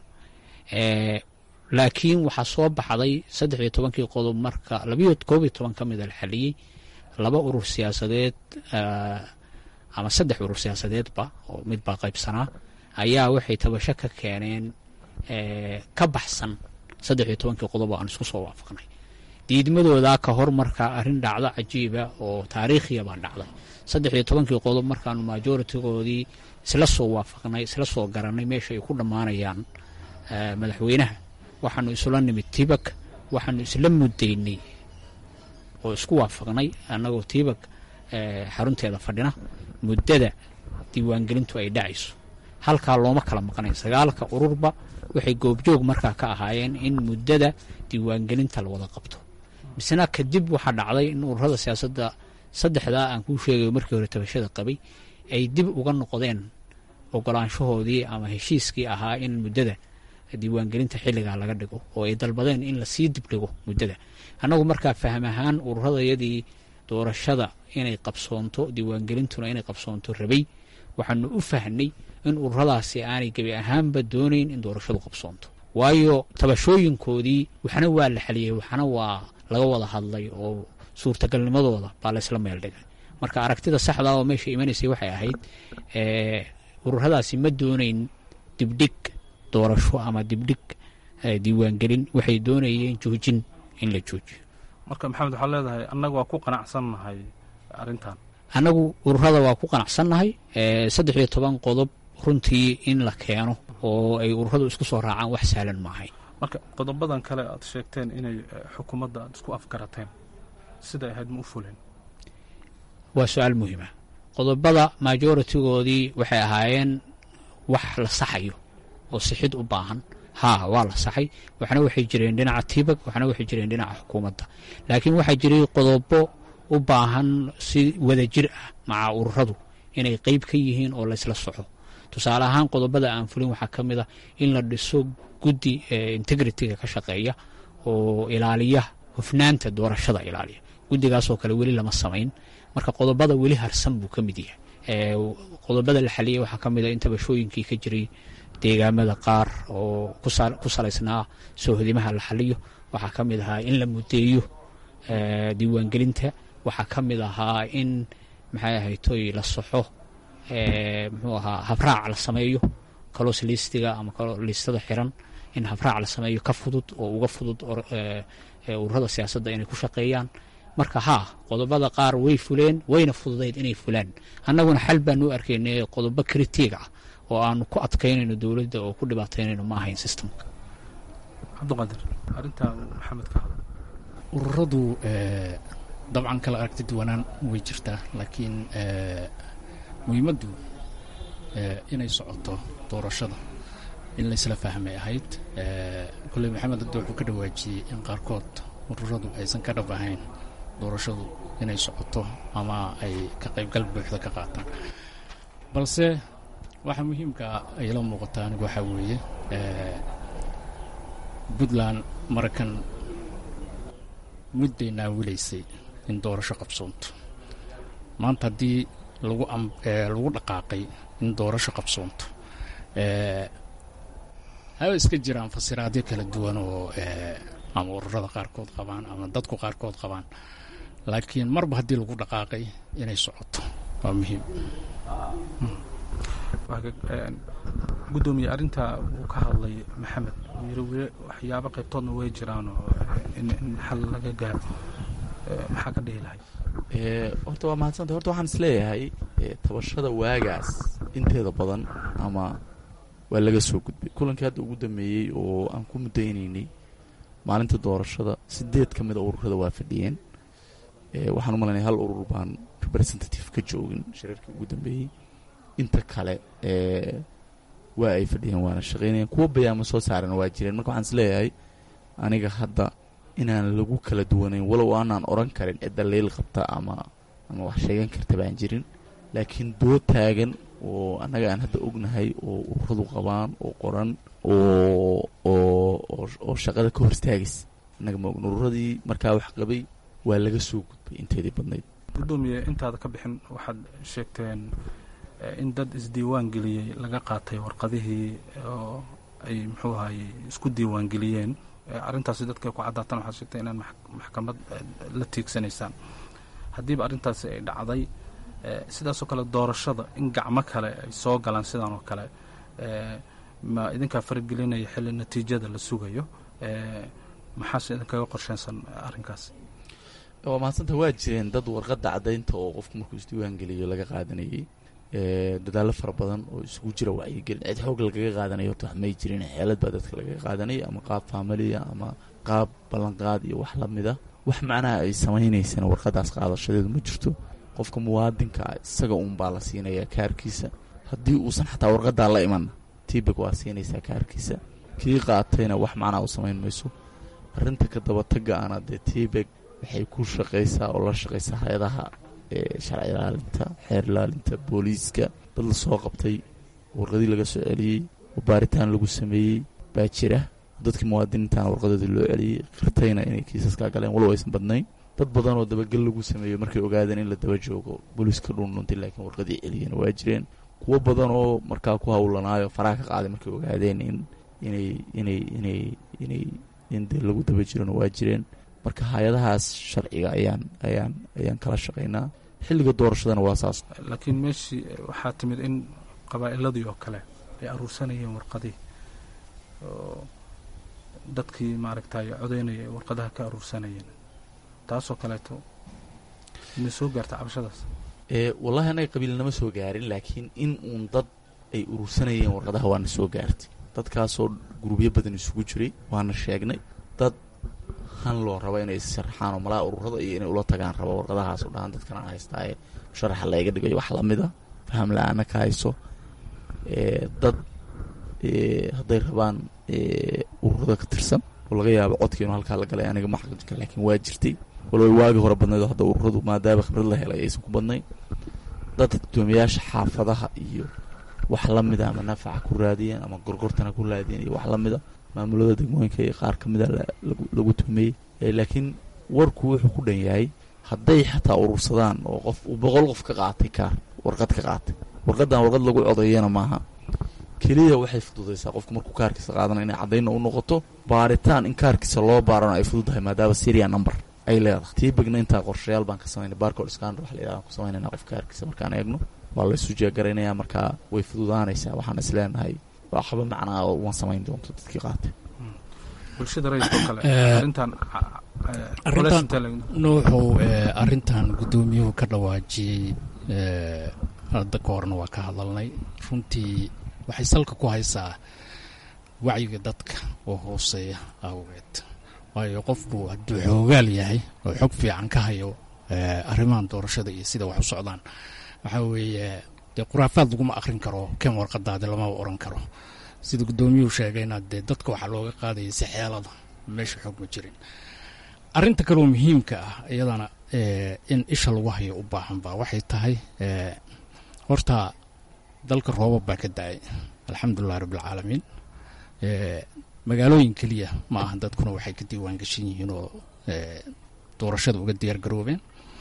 Laakiin waxaa soo baxday 13 qodob marka 12 ka mid la xaliyey 2 urur siyaasadeed ama 3 urur siyaasadeedba oo midba qaybsanaa ayaa waxay tabasho ka keeneen ka baxsan 13 qodob oo aan isku soo waafaqnay. diidmadooda ka hor marka arrin dhacdo cajiiba oo taariikhiya baa dhacday. 13 qodob markaan majority-goodii isla soo waafaqnay isla soo garanay meesha ay ku dhamaanayaan madaxweynaha waxaanu isla nimid Tibak waxaanu isla mudaynay oo isku waafaqnay annagoo Tibak xarunteeda fadhina muddada diiwaangelintu ay dhacayso. halkaa looma kala maqnay 9 ururba waxay goobjoog markaa ka ahaayeen in muddada diiwaangelinta la wada qabto. bisna kadib waxa dhacday in ururada siyaasadda 3 aan ku sheegay markii hore tabashada qabay ay dib uga noqdeen ogolaanshahoodii ama heshiiskii ahaa in muddada diiwaangelinta xilliga laga dhigo oo ay dalbadeen in la sii dib dhigo muddada. annagu markaa faham ahaan ururadayadii doorashada inay qabsoonto diiwaangelintuna inay qabsoonto rabay waxaanu u fahnay in ururadaasi aanay gabi ahaanba doonayn in doorashadu qabsoonto. waayo tabashooyinkoodii waxna waa la xaliyey waxna waa laga wada hadlay oo suurtagalnimadooda baa la isla meel dhigay. marka aragtida saxda oo meesha imanaysay waxay ahayd ururadaasi ma doonayn dibdhig doorasho ama dibdhig diiwaangelin waxay doonayeen joojin in la joojiyo. marka maxamed waxaa leedahay annagu waa ku qanacsannahay arrintan. annagu ururada waa ku qanacsannahay 13 qodob runtii in la keeno oo ay ururadu isku soo raacaan wax sahlan maahay. marka qodobadan kale aad sheegteen inay xukuumadda aad isku afgarateen siday ahayd ma u fuleen? waa su-aal muhiima. qodobada majority-goodii waxay ahaayeen wax la saxayo oo sixid u baahan. waa la saxay waxna waxay jireen dhinaca Tibak waxna waxay jireen dhinaca xukuumadda. laakiin waxaa jiray qodobo u baahan si wadajir ah maca ururadu inay qayb ka yihiin oo la isla soco. tusaale ahaan qodobada aan fulin waxaa ka mid ah in la dhiso guddi integrity-ga ka shaqeeya oo ilaaliya hufnaanta doorashada ilaaliya. guddigaasoo kale weli lama samayn. marka qodobada weli harsan buu ka mid yahay. qodobada la xaliyey waxaa ka mid ah in tabashooyinkii ka jiray deegaamada qaar oo ku salaysnaa soohodimaha la xaliyo. waxaa ka mid ahaa in la mudeeyo diiwaangelinta. waxaa ka mid ahaa in maxay ahaytoy la soxo muxuu ahaa habraac la sameeyo close listiga ama listada xiran in habraac la sameeyo ka fudud oo uga fudud ururada siyaasadda inay ku shaqeeyaan. marka qodobada qaar way fuleen wayna fududayd inay fulaan. annaguna xal baanu arkaynay qodobo kritiig ah oo aanu ku adkaynayno dowladda oo ku dhibaataynayno ma ahayn systemka. cabdiqaadir arrintaa maxamed ka hadla. ururadu dabcan kala aragti duwanaan way jirtaa laakiin muhiimaddu inay socoto doorashada in laysla fahmay ahayd. kolley maxamed hadda wuxuu ka dhawaajiyey in qaarkood ururadu aysan ka dhab ahayn doorashadu inay socoto ama ay ka qaybgal buuxda ka qaataan. balse waxa muhiimka ay la muuqataa anigu waxaa weeye puntland markan mudday naawilaysay in doorasho qabsoonto. maanta haddii lagu dhaqaaqay in doorasho qabsoonto haba iska jiraan fasiraadyo kala duwan oo ama ururada qaarkood qabaan ama dadku qaarkood qabaan laakiin marba haddii lagu dhaqaaqay inay socoto waa muhiim. gudoomiye arrintaa uu ka hadlay maxamed waxyaabo qaybtoodna way jiraan oo in xal laga gaaro maxaa ka dhihi lahay? horta waa mahadsanta. horta waxaan isleeyahay tabashada waagaas inteeda badan ama waa laga soo gudbay. kulankii hadda ugu dambeeyey oo aan ku mudaynaynay maalinta doorashada 8 ka mid a ururada waa fadhiyeen. waxaan u malaynaya hal urur baan representative ka joogin shirarkii ugu dambeeyey. inta kale waa ay fadhiyeen waana shaqaynayeen. kuwa bayaama soo saarana waa jireen. marka waxaan isleeyahay aniga hadda inaan lagu kala duwanayn walow aanaan oran karin cidda leyl qabta ama ama wax sheegan karta baan jirin, laakiin dood taagan oo annaga aan hadda ognahay oo ururadu qabaan oo qoran oo shaqada ka hor istaagaysa annaga ma ogn. ururadii markaa wax qabay waa laga soo gudbay inteedii badnayd. gudoomiye intaada ka bixin waxaad sheegteen in dad isdiiwaan geliyey laga qaatay warqadihii oo ay muxuu ahaye isku diiwaan geliyeen. arrintaasi dadka ku caddaatan waxaad sheegtay inaan maxkamad la tiigsanaysaan. haddiiba arrintaasi ay dhacday, sidaasoo kale doorashada in gacmo kale ay soo galaan sidaan oo kale, ma idinkaa faragelinaya xilli natiijada la sugayo? maxaase idinkaga qorsheensan arrinkaas? waa mahadsanta, waa jireen dad warqadda caddaynta oo qofku markuu isdiiwaan geliyo laga qaadanayay. dadaallo fara badan oo isugu jira wacyigelin, cid xoog lagaga qaadanayo horta wax may jirin. xeelad baa dadka lagaga qaadanaya, ama qaab faamiliya ama qaab ballanqaad iyo wax la mid a. wax macnaha ay samaynaysana warqaddaas qaadashadeedu ma jirto. qofka muwaadinka isaga uunbaa la siinayaa kaarkiisa. haddii uusan xataa warqaddaa la imanna tiibag waa siinaysaa kaarkiisa. kii qaatayna wax macnaha u samayn mayso. arrinta ka dabatagga ana dee tiibag waxay ku shaqaysaa oo la shaqaysaa hay-adaha sharci ilaalinta, xeer ilaalinta, booliiska. dad la soo qabtay, warqadii laga soo celiyey, oo baaritaan lagu sameeyey baa jira. dadkii muwaadiniintaana warqadoodii loo celiyey, qirtayna inay kiisaskaa galeen walow aysan badnayn. dad badan oo dabagel lagu sameeyo markay ogaadeen in la daba joogo booliiska dhundhuntay laakiin warqadii celiyeen waa jireen. kuwo badan oo markaa ku hawlanaayo faraha ka qaaday markay ogaadeen in dee lagu daba jirona waa jireen. marka hay-adahaas sharciga ayaan kala shaqaynaa. xilliga doorashadana waa saas. laakiin meeshii waxaa timid in qabaa'iladii oo kale ay aruursanayeen warqadii oo dadkii maaragtay codeynaya ay warqadaha ka aruursanayeen. taasoo kaleeto ma soo gaarta cabashadaas? wallahi anaga qabiilnama soo gaarin, laakiin in uun dad ay urursanayeen warqadaha waana soo gaartay. dadkaasoo gurubyo badan isugu jiray waana sheegnay. dad han loo rabo inay sharaxaan oo malaa ururada iyo inay ula tagaan rabo warqadahaas u dhahaan dadkan aan haystaaye sharaxa layga dhigayo wax lamid a faham la-aana ka hayso. dad hadday rabaan ururada ka tirsan oo laga yaabo codkii inuu halkaa la galay aniga ma xaqiijin kara, laakiin waa jirtay. walow waagii hore badnayd oo hadda ururadu maadaama khibrad la helay aysan ku badnayn. dad gudoomiyaasha xaafadaha iyo wax lamida ama nafaca ku raadiyeen ama gorgortana ku raadiyeen iyo wax lamida maamulada degmooyinka iyo qaar ka mida lagu tumeeyey. laakiin warku wuxuu ku dhan yahay hadday xataa urursadaan oo qof 100 qof ka qaatay kaar, warqad ka qaatay, warqadan warqad lagu codeeyana maaha. keliya waxay fududaysaa qofku markuu kaarkiisa qaadana inay caddayna u noqoto. baaritaan in kaarkiisa loo baarano ay fududahay maadaama serial number ay leedahay. tiibagna intaa qorshayaal baan ka samaynay, barcode scanner wax la yidhahdo ku samaynayna qof kaarkiisa markaan eegno waa la isu jeegaraynayaa. markaa way fududaanaysaa. waxaan isleenahay waxba macnaa waan samayn doonto dadkii qaatay. bulshada rayidka kale arrintan nuuxuu arrintan gudoomiyuhu ka dhawaajiyey hadda ka horna waa ka hadalnay. runtii waxay salka ku haysaa wacyiga dadka oo hooseeya awgeed. waayo qofku hadduu xoogaal yahay oo xog fiican ka hayo arrimahan doorashada iyo sida wax u socdaan, waxaa weeye dee khuraafaad laguma akrin karo, kan warqadaadi lamaba oran karo. sida gudoomiyuhu sheegayna dee dadka waxaa looga qaadaya si xeelada, meesha xog ma jirin. arrinta kaleoo muhiimka ah iyadana in isha lagu hayo u baahan baa waxay tahay, horta dalka roobab baa ka da-ay alxamdulilahi rabbilcaalamiin. magaalooyin keliya ma aha, dadkuna waxay ka diiwaan gashan yihiin oo doorashada uga diyaar garoobeen.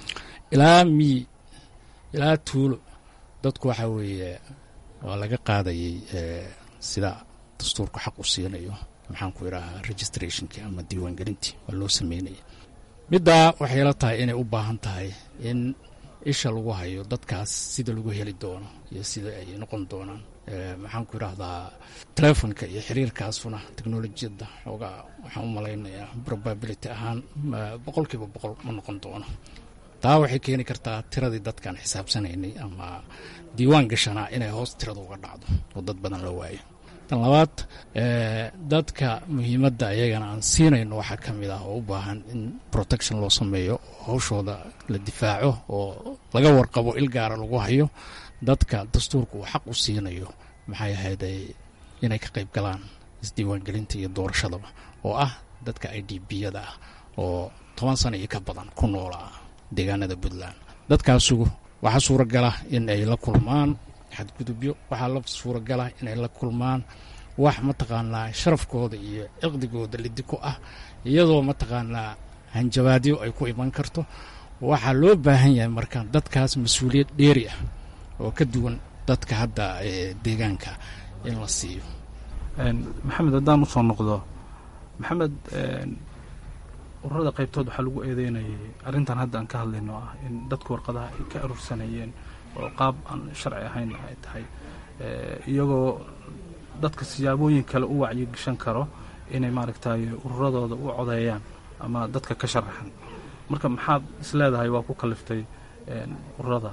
ilaa tuulo dadku waxaa weeye waa laga qaadayay sida dastuurku xaq u siinayo, maxaan ku idhaahaa registrationkii ama diiwaangelintii waa loo sameynaya. middaa waxay la tahay inay u baahan tahay in isha lagu hayo dadkaas sida lagu heli doono iyo sida ay noqon doonaan. maxaan ku idhaahdaa telefonka iyo xiriirkaasuna teknolojiyadda xoogaa waxaan u malaynayaa probability ahaan 100% ma noqon doono. taa waxay keeni kartaa tiradii dadkaan xisaabsanaynay ama diiwaan gashanaa inay hoos tirada uga dhacdo oo dad badan la waayo. tan labaad, dadka muhiimadda ayagana aan siinayno waxaa ka mid ah oo u baahan in protection loo sameeyo, hawshooda la difaaco oo laga warqabo il gaara lagu hayo. dadka dastuurka uu xaq u siinayo maxay ahayd inay ka qayb galaan isdiiwaangelinta iyo doorashadaba, oo ah dadka IDP-yada ah oo 10 sano iyo ka badan ku noolaa deegaanada Puntland. dadkaasugu waxaa suuragala in ay la kulmaan xadgudubyo, waxaa la suuragala inay la kulmaan wax mataqaanaa sharafkooda iyo ciqdigooda lidiko ah, iyadoo mataqaanaa hanjabaadyo ay ku iman karto. waxaa loo baahan yahay marka dadkaas mas-uuliyad dheeri ah oo ka duwan dadka hadda deegaanka in la siiyo. maxamed, haddaan usoo noqdo, maxamed, ururada qaybtood waxaa lagu eedeynayay arrintan hadda aan ka hadlayno ah in dadku warqadaha ay ka urursanayeen oo qaab aan sharci ahayn ay tahay, iyagoo dadka siyaabooyin kale u wacyigashan karo inay maaragtay ururadooda u codeeyaan ama dadka ka sharaxan. marka maxaad isleedahay waa ku kaliftay ururada?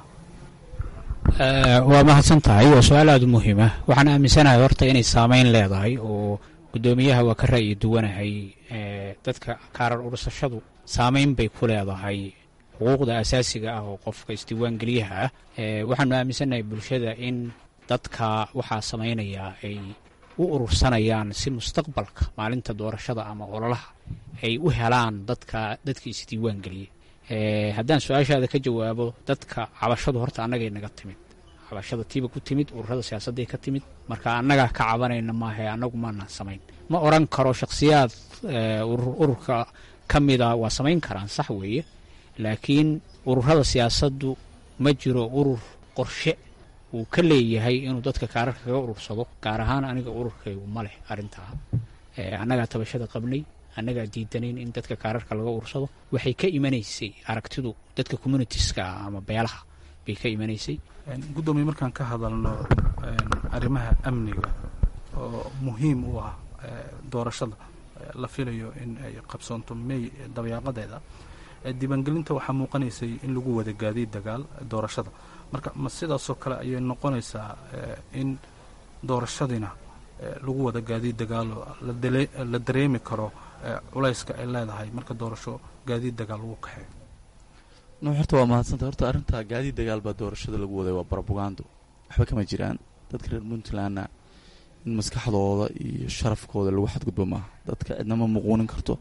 waa mahadsan tahay, waa su-aal aada u muhiima. waxaan aaminsanahay horta inay saameyn leedahay, oo guddoomiyaha waa ka ra'yi duwanahay. dadka kaarar urursashadu saameyn bay ku leedahay xuquuqda asaasiga ah oo qofka isdiiwaangeliyaha ah. waxaanu aaminsannahay bulshada in dadka waxaa samaynayaa ay u urursanayaan si mustaqbalka maalinta doorashada ama ololaha ay u helaan dadkii isdiiwaangeliyey. haddaan su-aashaada ka jawaabo, dadka cabashadu horta annagay naga timid, cabashada tiiba ku timid, ururada siyaasadday ka timid, marka annaga ka cabanayna maahe annagu maana samayn. ma oran karo shakhsiyaad ururka ka mida waa samayn karaan, sax weeye, laakiin ururada siyaasaddu ma jiro urur qorshe uu ka leeyahay inuu dadka kaararka kaga urursado. gaar ahaan aniga ururkaygu ma leh arrintaa. annagaa tabashada qabnay, annagaa diidanayn in dadka kaararka laga urursado. waxay ka imanaysay aragtidu dadka communitieska ama beelaha bay ka imanaysay. guddoomiye, markaan ka hadalno arrimaha amniga oo muhiim u ah doorashada la filayo in ay qabsoonto May dabayaaqadeeda, diiwaangelinta waxaa muuqanaysay in lagu wada gaadiid dagaal doorashada. marka ma sidaasoo kale ayay noqonaysaa in doorashadiina lagu wada gaadiid dagaalo la dareemi karo culayska ay leedahay marka doorasho gaadiid dagaal lagu kaxeeyo? no, horta waa mahadsanta. horta arrinta gaadiid dagaal baa doorashada lagu waday waa barabugando, waxba kama jiraan. dadka reer puntlandna in maskaxdooda iyo sharafkooda lagu xadgudbo maaha. dadka cidnama muquunin karto,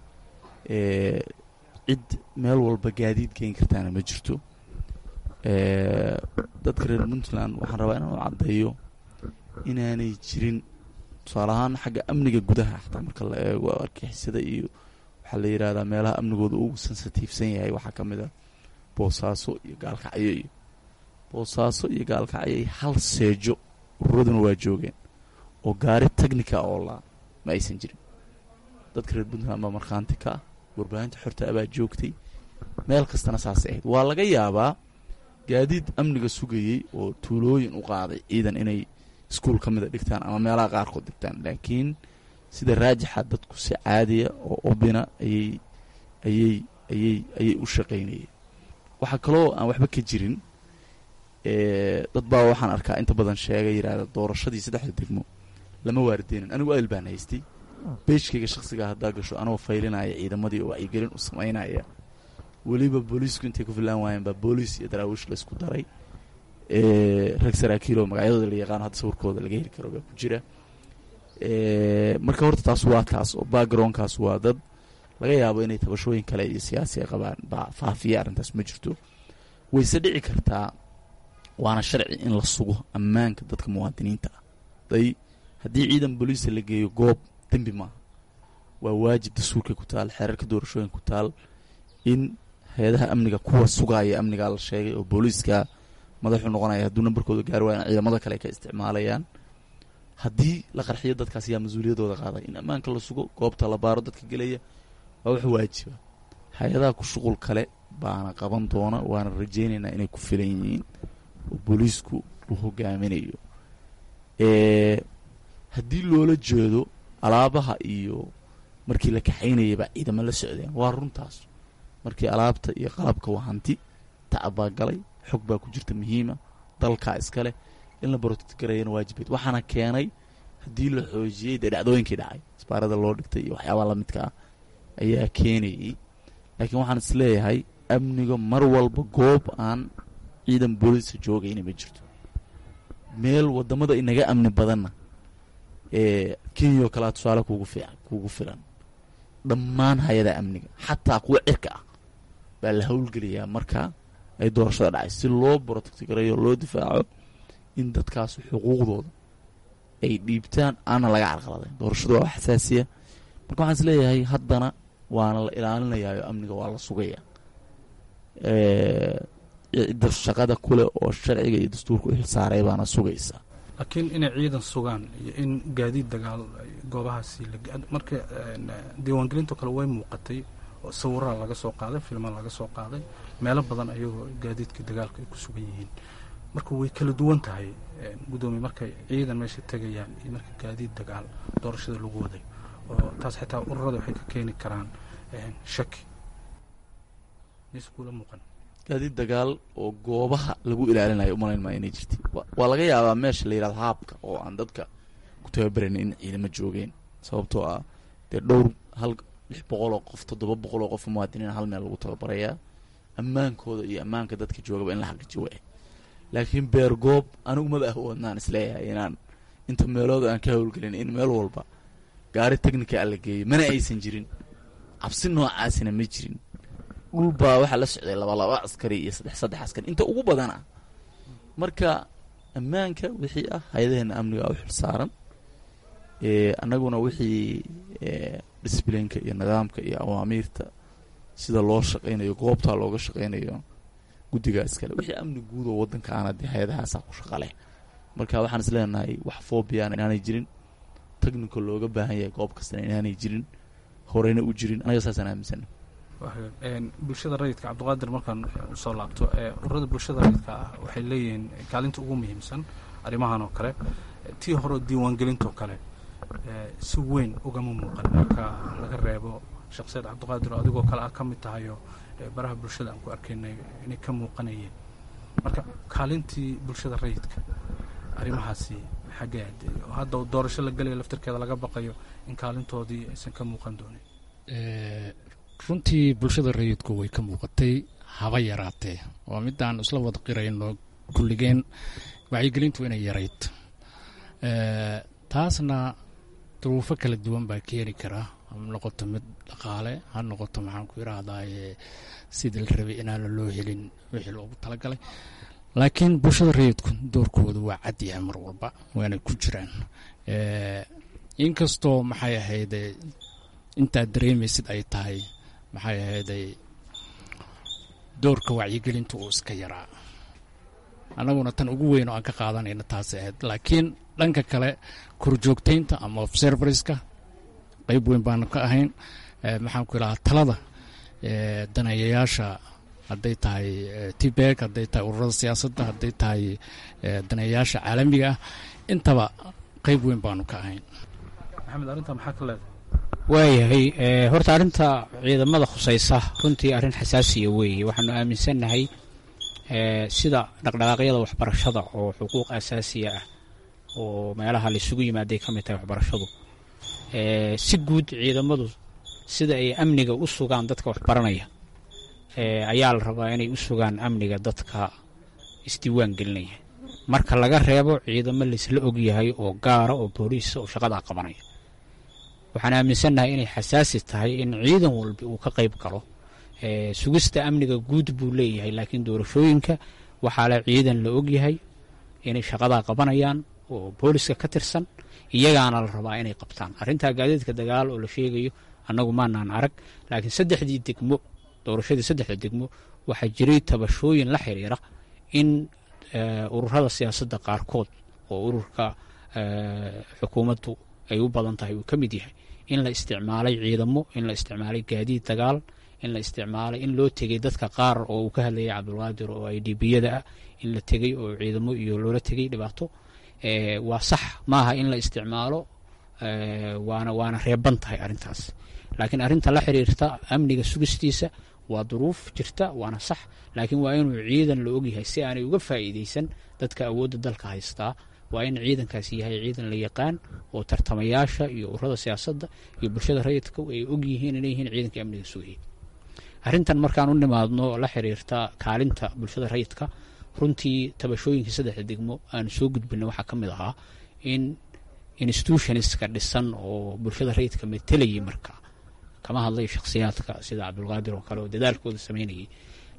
cid meel walba gaadiid geyn kartaana ma jirto. dadka reer puntland waxaan rabaa inaan u caddeeyo inaanay jirin, tusaale ahaan xagga amniga gudaha xataa marka la eego argixisada iyo waxaa la yidhahdaa meelaha amnigooda ugu sensitiifsan yahay waxaa ka mid a boosaaso iyo gaalkacyo. iyo boosaaso iyo gaalkacyay hal seejo ururaduna waa joogeen oo gaari technica oo ma aysan jirin. dadka reer puntland baa markhaanti ka ah, warbaahinta xorta abaa joogtay, meel kastana saasay ahayd. waa laga yaabaa gaadiid amniga sugayey oo tuulooyin u qaaday ciidan inay iskuul ka mida dhigtaan ama meelaha qaarkood dhigtaan, laakiin sida raajixa dadku si caadiya oo obina ayay u shaqaynayeen. waxaa kaloo aan waxba ka jirin, dad baa waxaan arkaa inta badan sheegay yidhaahda doorashadii 3 degmo lama waardeenin. anigu ayl baan haystay beejkayga shakhsiga haddaa gasho anoo faylinaya ciidamadii oo wacyigelin u samaynaya. weliba booliisku intay ku filaan waayeen baa booliis iyo daraawiish la isku daray. rag saraakiiloo magacyadooda la yaqaano hadda sawirkooda laga heli karo baa ku jira. marka horta taas waa taas oo backgroundkaas waa dad laga yaabo inay tabashooyin kale iyo siyaasi ay qabaan baa faafiya. arrintaas ma jirto. wayse dhici kartaa, waana sharci in la sugo ammaanka dadka muwaadiniinta ah. haddii ciidan booliisa la geeyo goob dembi maaha, waa waajib dastuurka ku taal, xeerarka doorashooyinka ku taal in hay-adaha amniga kuwa sugaaya amnigaa la sheegay oo booliiska madaxu noqonaya hadduu nambarkooda gaari waayana ciidamada kale ay ka isticmaalayaan. haddii la qarxiyo dadkaas yaa mas-uuliyadooda qaaday in ammaanka la sugo, goobta la baaro dadka gelaya, waa wax waajiba. hay-adaha ku shuqul kale baana qaban doona, waana rajaynaynaa inay ku filan yihiin oo booliisku uu hogaaminayo. haddii loola jeedo alaabaha iyo markii la kaxaynayay baa ciidamo la socdeen, waa runtaas. markii alaabta iyo qalabka waa hanti tacab baa galay, xog baa ku jirta muhiima, dalkaa iskale in la protect garayana waajibeed. waxaana keenay haddii la xoojiyey dee dhacdooyinkii dhacay, isbaarada loo dhigtay iyo waxyaabaa lamidka ah ayaa keenayay. laakiin waxaan isleeyahay amniga mar walba goob aan ciidan booliisa joogayna ma jirto. meel wadamada inaga amni badanna kenya oo kalea tusaale kuugu filan. dhammaan hay-ada amniga xataa kuwa cirka ah baa la howlgeliyaa marka ay doorashada dhacay si loo protecti gareeyo loo difaaco in dadkaas xuquuqdooda ay dhiibtaan aana laga carqaladayn. doorashadu waa wax xasaasiya, marka waxaan is leeyahay haddana waana la ilaalinayaayo amniga waa la sugaya. cidda shaqada kule oo sharciga iyo dastuurka u xilsaaray baana sugaysa. laakiin inay ciidan sugaan iyo in gaadiid dagaal goobahaasi marka diiwaangelinto kale way muuqatay oo sawiraa laga soo qaaday, filma laga soo qaaday, meelo badan ayagoo gaadiidka dagaalka ay ku sugan yihiin. marka way kala duwan tahay gudoomiye markay ciidan meesha tegayaan iyo marka gaadiid dagaal doorashada lagu waday, oo taas xitaa ururada waxay ka keeni karaan shaki. iskuula muuqan gaadiid dagaal oo goobaha lagu ilaalinayo umalayn maa inay jirtay. waa laga yaabaa meesha la yidhahdo haabka oo aan dadka ku tababarayn in ciidamo joogeen, sababtoo ah dee dhowr 600 oo qof 700 oo qof muwaadiniin hal meel lagu tababarayaa, ammaankooda iyo ammaanka dadka joogaba in la xaqiijiyo. laakiin beer goob anigu maba awoodnaan isleeyahay inaan inta meelooda aan ka howlgelin in meel walba gaari technica la geeyo, mana aysan jirin. cabsi noocaasina ma jirin. dhulbaa waxaa la socday 2 askari iyo 3 askari inta ugu badan ah. marka ammaanka wixii ah hay'adaheena amniga u xilsaaran, annaguna wixii disciplineka iyo nidaamka iyo awaamiirta sida loo shaqaynayo goobtaa looga shaqaynayo guddigaas kale. wixii amni guud oo waddanka aana dee hay-adahaasaa ku shaqa leh. marka waxaan is leenahay wax foobiyaan inaanay jirin, technical looga baahan yahay goob kastana inaanay jirin, horeyna u jirin. anaga saasaan aaminsana. bulshada rayidka cabdiqaadir, markaan usoo laabto ururada bulshada rayidka ah waxay leeyihiin kaalinta ugu muhiimsan arrimahan oo kale. tii hore diiwaangelintoo kale si weyn ugama muuqan marka laga reebo shakhsiyad cabdiqaadir oo adigoo kale ah ka mid tahayo baraha bulshada aan ku arkaynay inay ka muuqanayeen. marka kaalintii bulshada rayidka arrimahaasi xaggee hadda doorasho la gelayo laftirkeeda laga baqayo in kaalintoodii aysan ka muuqan doonin. runtii bulshada rayidku way ka muuqatay, haba yaraatee. waa midaan isla wada qirayno kulligeen wacyigelintu inay yarayd. taasna duruufo kala duwan baa keeni karaa, ha noqoto mid dhaqaale, ha noqoto maxaan ku idhaahdaye sidii la rabay inaana loo helin wixii loogu talagalay. laakiin bulshada rayidku doorkooda waa cad yahay mar walba, waanay ku jiraan. inkastoo maxay ahayde intaad dareemaysid ay tahay maxay ahayday doorka wacyigelinta uu iska yaraa. annaguna tan ugu weyn oo aan ka qaadanayna taasay ahayd. laakiin dhanka kale korjoogtaynta ama observerska qayb weyn baanu ka ahayn. maxaan ku idhahaa talada daneeyayaasha, hadday tahay tibek, hadday tahay ururada siyaasadda, hadday tahay daneeyayaasha caalamiga ah, intaba qayb weyn baanu ka ahayn. maxamed, arrintaa maxaa ka leedahay? waayahay, horta arrinta ciidamada khusaysa runtii arrin xasaasiya weeye. waxaanu aaminsannahay sida dhaqdhaqaaqyada waxbarashada oo xuquuq asaasiya ah oo meelaha laisugu yimaaday ka mid tahay waxbarashadu. si guud ciidamadu sida ay amniga u sugaan dadka waxbaranaya ayaa la rabaa inay u sugaan amniga dadka isdiiwaan gelinaya, marka laga reebo ciidamo laisla ogyahay oo gaara oo booliisa oo shaqadaa qabanaya. waxaan aaminsannahay inay xasaasi tahay in ciidan walba uu ka qayb galo. sugista amniga guud buu leeyahay, laakiin doorashooyinka waxaa le ciidan la ogyahay inay shaqadaa qabanayaan oo booliska ka tirsan, iyagaana la rabaa inay qabtaan. arrintaa gaadiidka dagaal oo la sheegayo annagu maanaan arag, laakiin 3 degmo, doorashadii 3 degmo waxaa jiray tabashooyin la xiriira in ururada siyaasadda qaarkood oo ururka xukuumaddu ay u badan tahay uu ka mid yahay, in la isticmaalay ciidamo, in la isticmaalay gaadiid dagaal, in la isticmaalay in loo tegey dadka qaar oo uu ka hadlayay cabdulqaadir oo IDB-yada ah, in la tegey oo ciidamo iyo loola tegey dhibaato. waa sax maaha in la isticmaalo, waana reeban tahay arrintaas. laakiin arrinta la xiriirta amniga sugistiisa waa duruuf jirta, waana sax, laakiin waa inuu ciidan la ogyahay si aanay uga faa'iidaysan dadka awoodda dalka haystaa. waa in ciidankaasi yahay ciidan la yaqaan oo tartamayaasha iyo ururada siyaasadda iyo bulshada rayidka ay ogyihiin inay yihiin ciidanka amniga sugayay. arrintan markaan u nimaadno la xiriirta kaalinta bulshada rayidka, runtii tabashooyinkii 3 degmo aanu soo gudbinay waxaa ka mid ahaa in institutionska dhisan oo bulshada rayidka metelayay, marka kama hadlay shakhsiyaadka sida cabdulqaadir oo kale oo dadaalkooda samaynayay,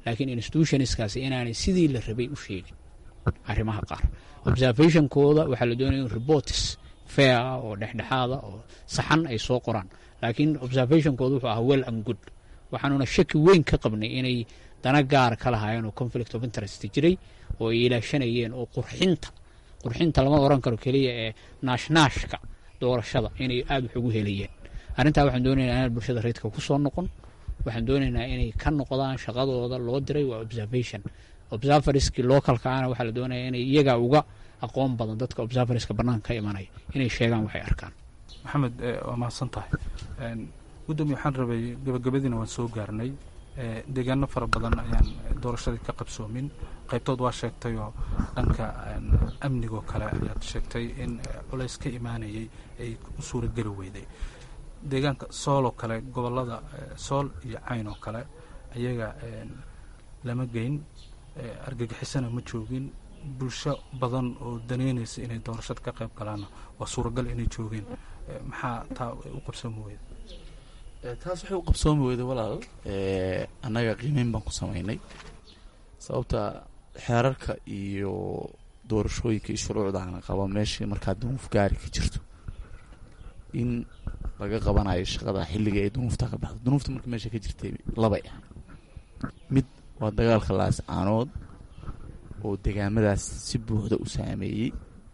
laakiin institutionskaasi inaanay sidii la rabay u sheegin arrimaha qaar. observationkooda waxaa la doonaya in reports fair ah oo dhexdhexaada oo saxan ay soo qoraan, laakiin observationkooda wuxuu ahaa well and good. waxaanuna shaki weyn ka qabnay inay dana gaar ka lahaayeen oo conflict of interest jiray oo ay ilaashanayeen, oo qurxinta lama oran karo keliya ee naashnaashka doorashada inay aada wax ugu helayeen. arrintaa waxaan doonaynaa inaan bulshada rayidka ku soo noqon. waxaan doonaynaa inay ka noqdaan shaqadooda loo diray waa observation. observerskii localkaana waxaa la doonaya inay iyagaa uga aqoon badan dadka observerska bannaanka ka imanaya inay sheegaan waxay arkaan. maxamed, waa mahadsan tahay. gudoomiye, waxaan rabay gabagabadiina waan soo gaarnay. deegaano fara badan ayaan doorashadii ka qabsoomin. qaybtood waa sheegtayoo dhanka amnigoo kale ayaad sheegtay in culays ka imaanayay ay u suurageli weyday. deegaanka sool oo kale, gobolada sool iyo cayn oo kale, ayaga lama geyn, argagixisana ma joogin. bulsho badan oo daneynaysa inay doorashada ka qayb galaana waa suuragal inay joogeen. maxaa taa u qabsoomi weyda? taas waxay u qabsoomi weyday walaal, annaga qiimeyn baan ku samaynay. sababta xeerarka iyo doorashooyinka iyo shuruucdaana qaba meeshii markaa dunuuf gaari ka jirto in laga qabanayo shaqada xilliga ay dunuufta ka baxdo. dunuufta marka meesha ka jirtay labay ah. mid waa dagaalka laascaanood oo degaamadaas si buuxda u saameeyey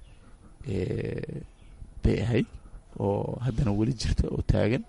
bay ahayd, oo haddana weli jirta oo taagan,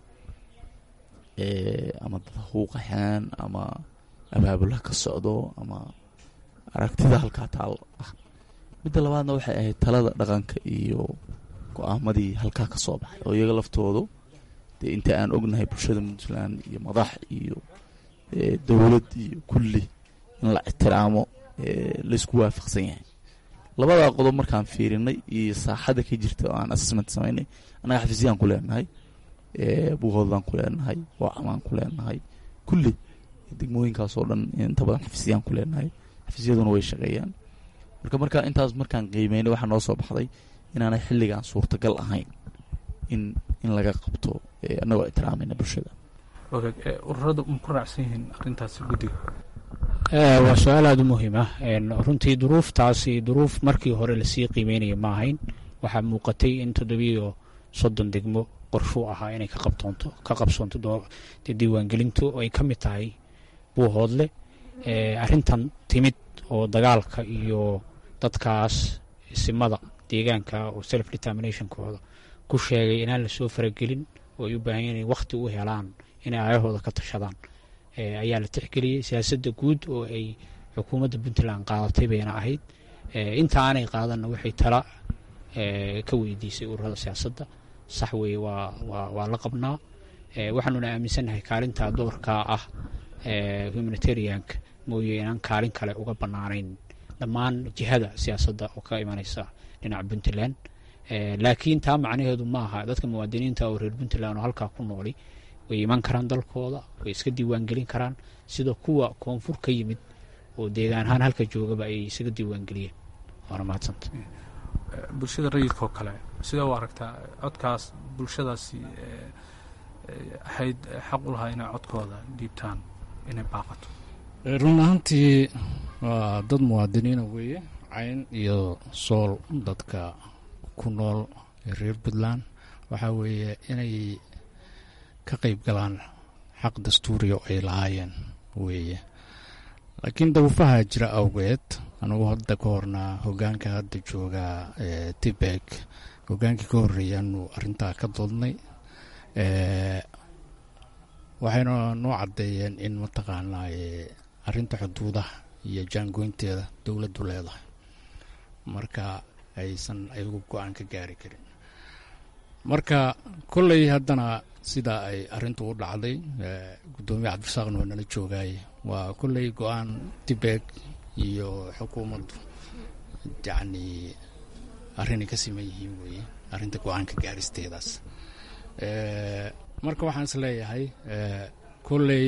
ama dad huuqaxaan ama abaabula ka socdo ama aragtida halkaa taal ah. midda labaadna waxay ahayd talada dhaqanka iyo go-aamadii halkaa ka soo baxay oo iyaga laftoodu dee inta aan ognahay bulshada puntland iyo madax iyo dowlad iyo kulli in la ixtiraamo laysku waafaqsan yahay. labadaa qodob markaan fiirinay iyo saaxada ka jirta oo aan assessment samaynay, annaga xafiisyaan ku leenahay, buuhoodlaan ku leenahay, waacamaan ku leenahay, kulli degmooyinkaasoo dhan inta badan xafiisyaan ku leenahay. xafiisyaduna way shaqeeyaan. marka intaas markaan qiimeynay waxaa noo soo baxday inaanay xilligaan suurtagal ahayn in laga qabto annagoo ixtiraamayna bulshada. ururada ma ku raacsan yihiin arrintaasi guddiga? waa su-aal aada u muhiim ah. runtii duruuftaasi duruuf markii hore lasii qiimeynaya ma ahayn. waxaa muuqatay in 730 degmo qorshuu ahaa inay ka qabsoonto diiwaangelintu oo ay ka mid tahay buuhoodle. arrintan timid oo dagaalka iyo dadkaas simada deegaanka oo self determinationkooda ku sheegay inaan lasoo faragelin oo ay u baahan inay wakhti u helaan inay aayahooda ka tashadaan ayaa la tixgeliyey. siyaasadda guud oo ay xukuumadda puntland qaadatay bayna ahayd. inta aanay qaadanna waxay tala ka weydiisay ururada siyaasadda. sax weeye, waa la qabnaa. waxaanuna aaminsannahay kaalintaa doorkaa ah humanitarianka mooye inaan kaalin kale uga bannaanayn dhammaan jihada siyaasadda oo ka imanaysa dhinaca puntland. laakiin taa macnaheedu ma aha dadka muwaadiniinta oo reer puntland oo halkaa ku nooli way iman karaan dalkooda, way iska diiwaangelin karaan sida kuwa koonfur ka yimid oo deegaan ahaan halka joogaba ay isaga diiwaangeliyeen. waana mahadsanta. bulshada rayidka oo kale sidee u aragtaa codkaas bulshadaasi ahayd xaq u lahaa inay codkooda dhiibtaan inay baaqato? run ahaantii waa dad muwaadiniina weeye. cayn iyo sool dadka ku nool reer puntland waxaa weeye inay ka qayb galaan xaq dastuuriya oo ay lahaayeen weeye. laakiin dawfaha jira awgeed anugu hadda ka horna hogaanka hadda jooga tibek hogaankii ka horreeyaanu arrintaa ka doodnay. waxayna noo caddeeyeen in mataqaanaa arrinta xuduudaha iyo jaangoynteeda dowladdu leedahay, marka aysan ayagu go-aan ka gaari karin. marka kolley haddana sidaa ay arrintu u dhacday, guddoomiye cabdirasaaqna waa nala joogaay, waa kolley go-aan tibek iyo xukuumaddu yacni arrinay ka siman yihiin weeye, arrinta go-aanka gaaristeedaas. marka waxaan is leeyahay kolley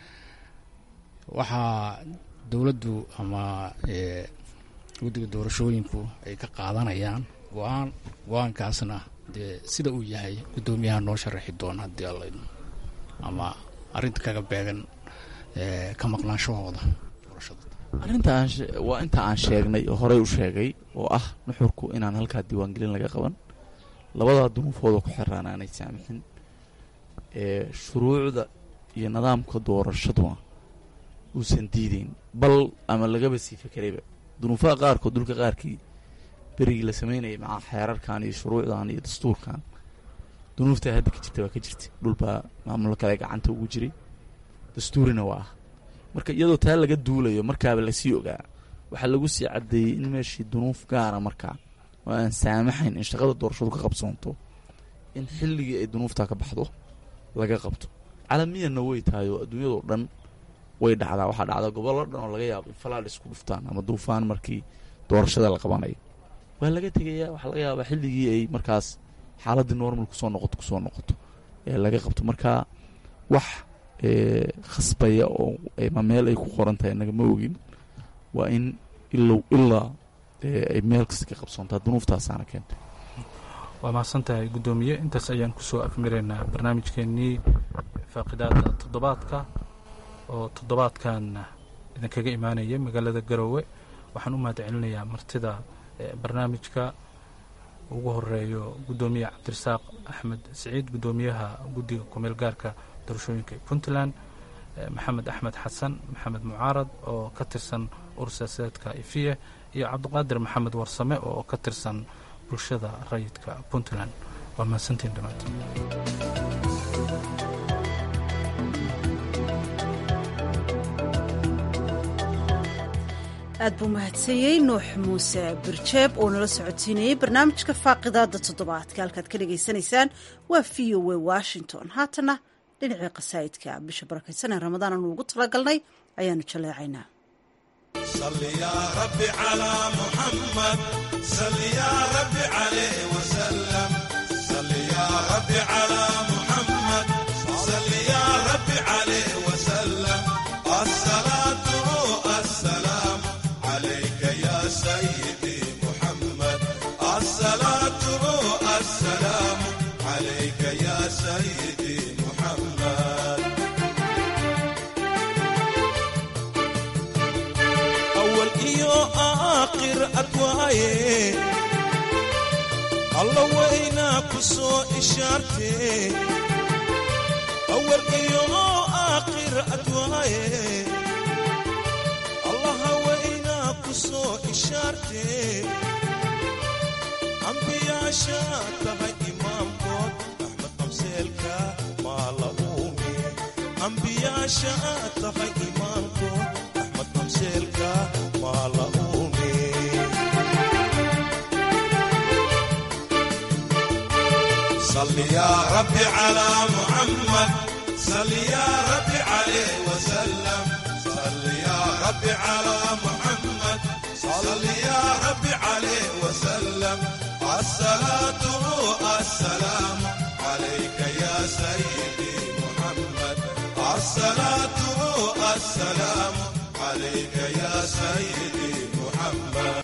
waxaa dowladdu ama guddiga doorashooyinku ay ka qaadanayaan go-aankaasna dee sida uu yahay guddoomiyaha noo sharaxi doona haddii alla ama arrinta kaga beegan ka maqnaanshahooda doorashadu? arrinta waa inta aan sheegnay oo horey u sheegay oo ah nuxurku inaan halkaa diiwaangelin laga qaban, labadaa dunuufoodoo ku xiraan aanay saamixin, shuruucda iyo nidaamka doorashaduna uusan diideyn, bal ama lagaba sii fekerayba. dunuufaha qaarkood dhulka qaarkii berigii la samaynayay maca xeerarkan iyo shuruucdan iyo dastuurkan, dunuuftaa hadda ka jirta waa ka jirta. dhulbaa maamulo kale gacanta ugu jiray, dastuurina waa ah. marka iyadoo taa laga duulayo markaaba lasii ogaa, waxaa lagu sii caddeeyey in meeshii dunuuf gaara markaa oo aan saamaxayn in shaqada doorashadu ka qabsoonto, in xilligii ay dunuuftaa ka baxdo laga qabto. calamiyanna way tahay oo adduunyadoo dhan way dhacdaa. waxaa dhacdaa gobollo dhan oo laga yaabo in falaadh isku dhuftaan ama duufaan markii doorashada la qabanayo. waa laga tegayaa, waxaa laga yaabaa xilligii ay markaas xaaladdii normal kusoo noqoto ee laga qabto. marka wax khasbaya oo ma meel ay ku qoran tahay inaga ma ogin. waa in ilaa ay meel kasta ka qabsoontaa, dunuuftaasaana keentay. waa mahadsantahay guddoomiye. intaas ayaan kusoo afmiraynaa barnaamijkeennii faaqidaada toddobaadka oo toddobaadkan idinkaga imaanaya magaalada Garowe. waxaan u mahad celinayaa martida barnaamijka ugu horeeyo guddoomiye cabdirasaaq axmed siciid, guddoomiyaha guddiga kumeel gaarka doorashooyinka Puntland, maxamed axmed xasan maxamed mucaarad oo ka tirsan urur-siyaasadeedka ifiye, iyo cabdiqaadir maxamed warsame oo ka tirsan bulshada rayidka Puntland. waa mahadsantiin dhammaantiin. aad buu mahadsaniyey nuux muuse birjeeb oo nala socodsiinayey barnaamijka faaqidaada toddobaadka. halkaad ka dhegaysanaysaan waa VOA Washington. haatana dhinacii qasaa'idka bisha barakaysan ee ramadaan aanu ugu talagalnay ayaanu jaleecaynaa. الله وينا كسو إشارتي أول يوم آخر أدواي الله وينا كسو إشارتي أنبياء شاتها إمام قد أحمد أمسيلك ما لأومي أنبياء شاتها إمام قد أحمد أمسيلك ما لأومي صل يا ربي على محمد صل يا ربي عليه وسلم صل يا ربي على محمد صل يا ربي عليه وسلم الصلاة والسلام عليك يا سيدي محمد الصلاة والسلام عليك يا سيدي محمد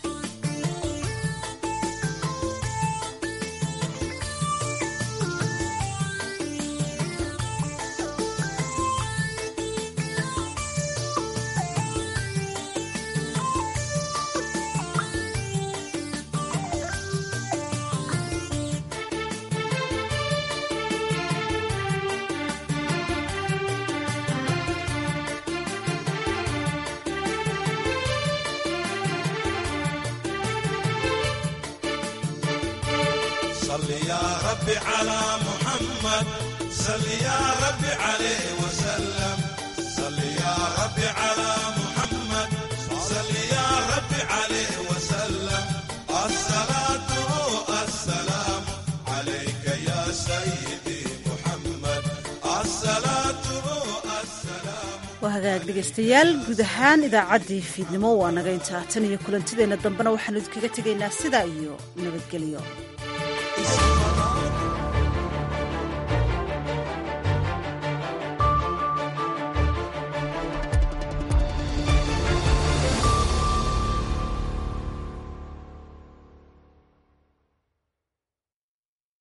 صل يا ربي على محمد صل يا ربي عليه وسلم صل يا ربي على محمد صل يا ربي عليه وسلم الصلاة والسلام عليك يا سيدي محمد الصلاة والسلام. وهاجاك dhegeystayaal guud ahaan idaacaddii fiidnimo waa naga intaa tan iyo kulantideena dambena waxaanu idinkaga tegaynaa sidaa iyo nabadgelyo.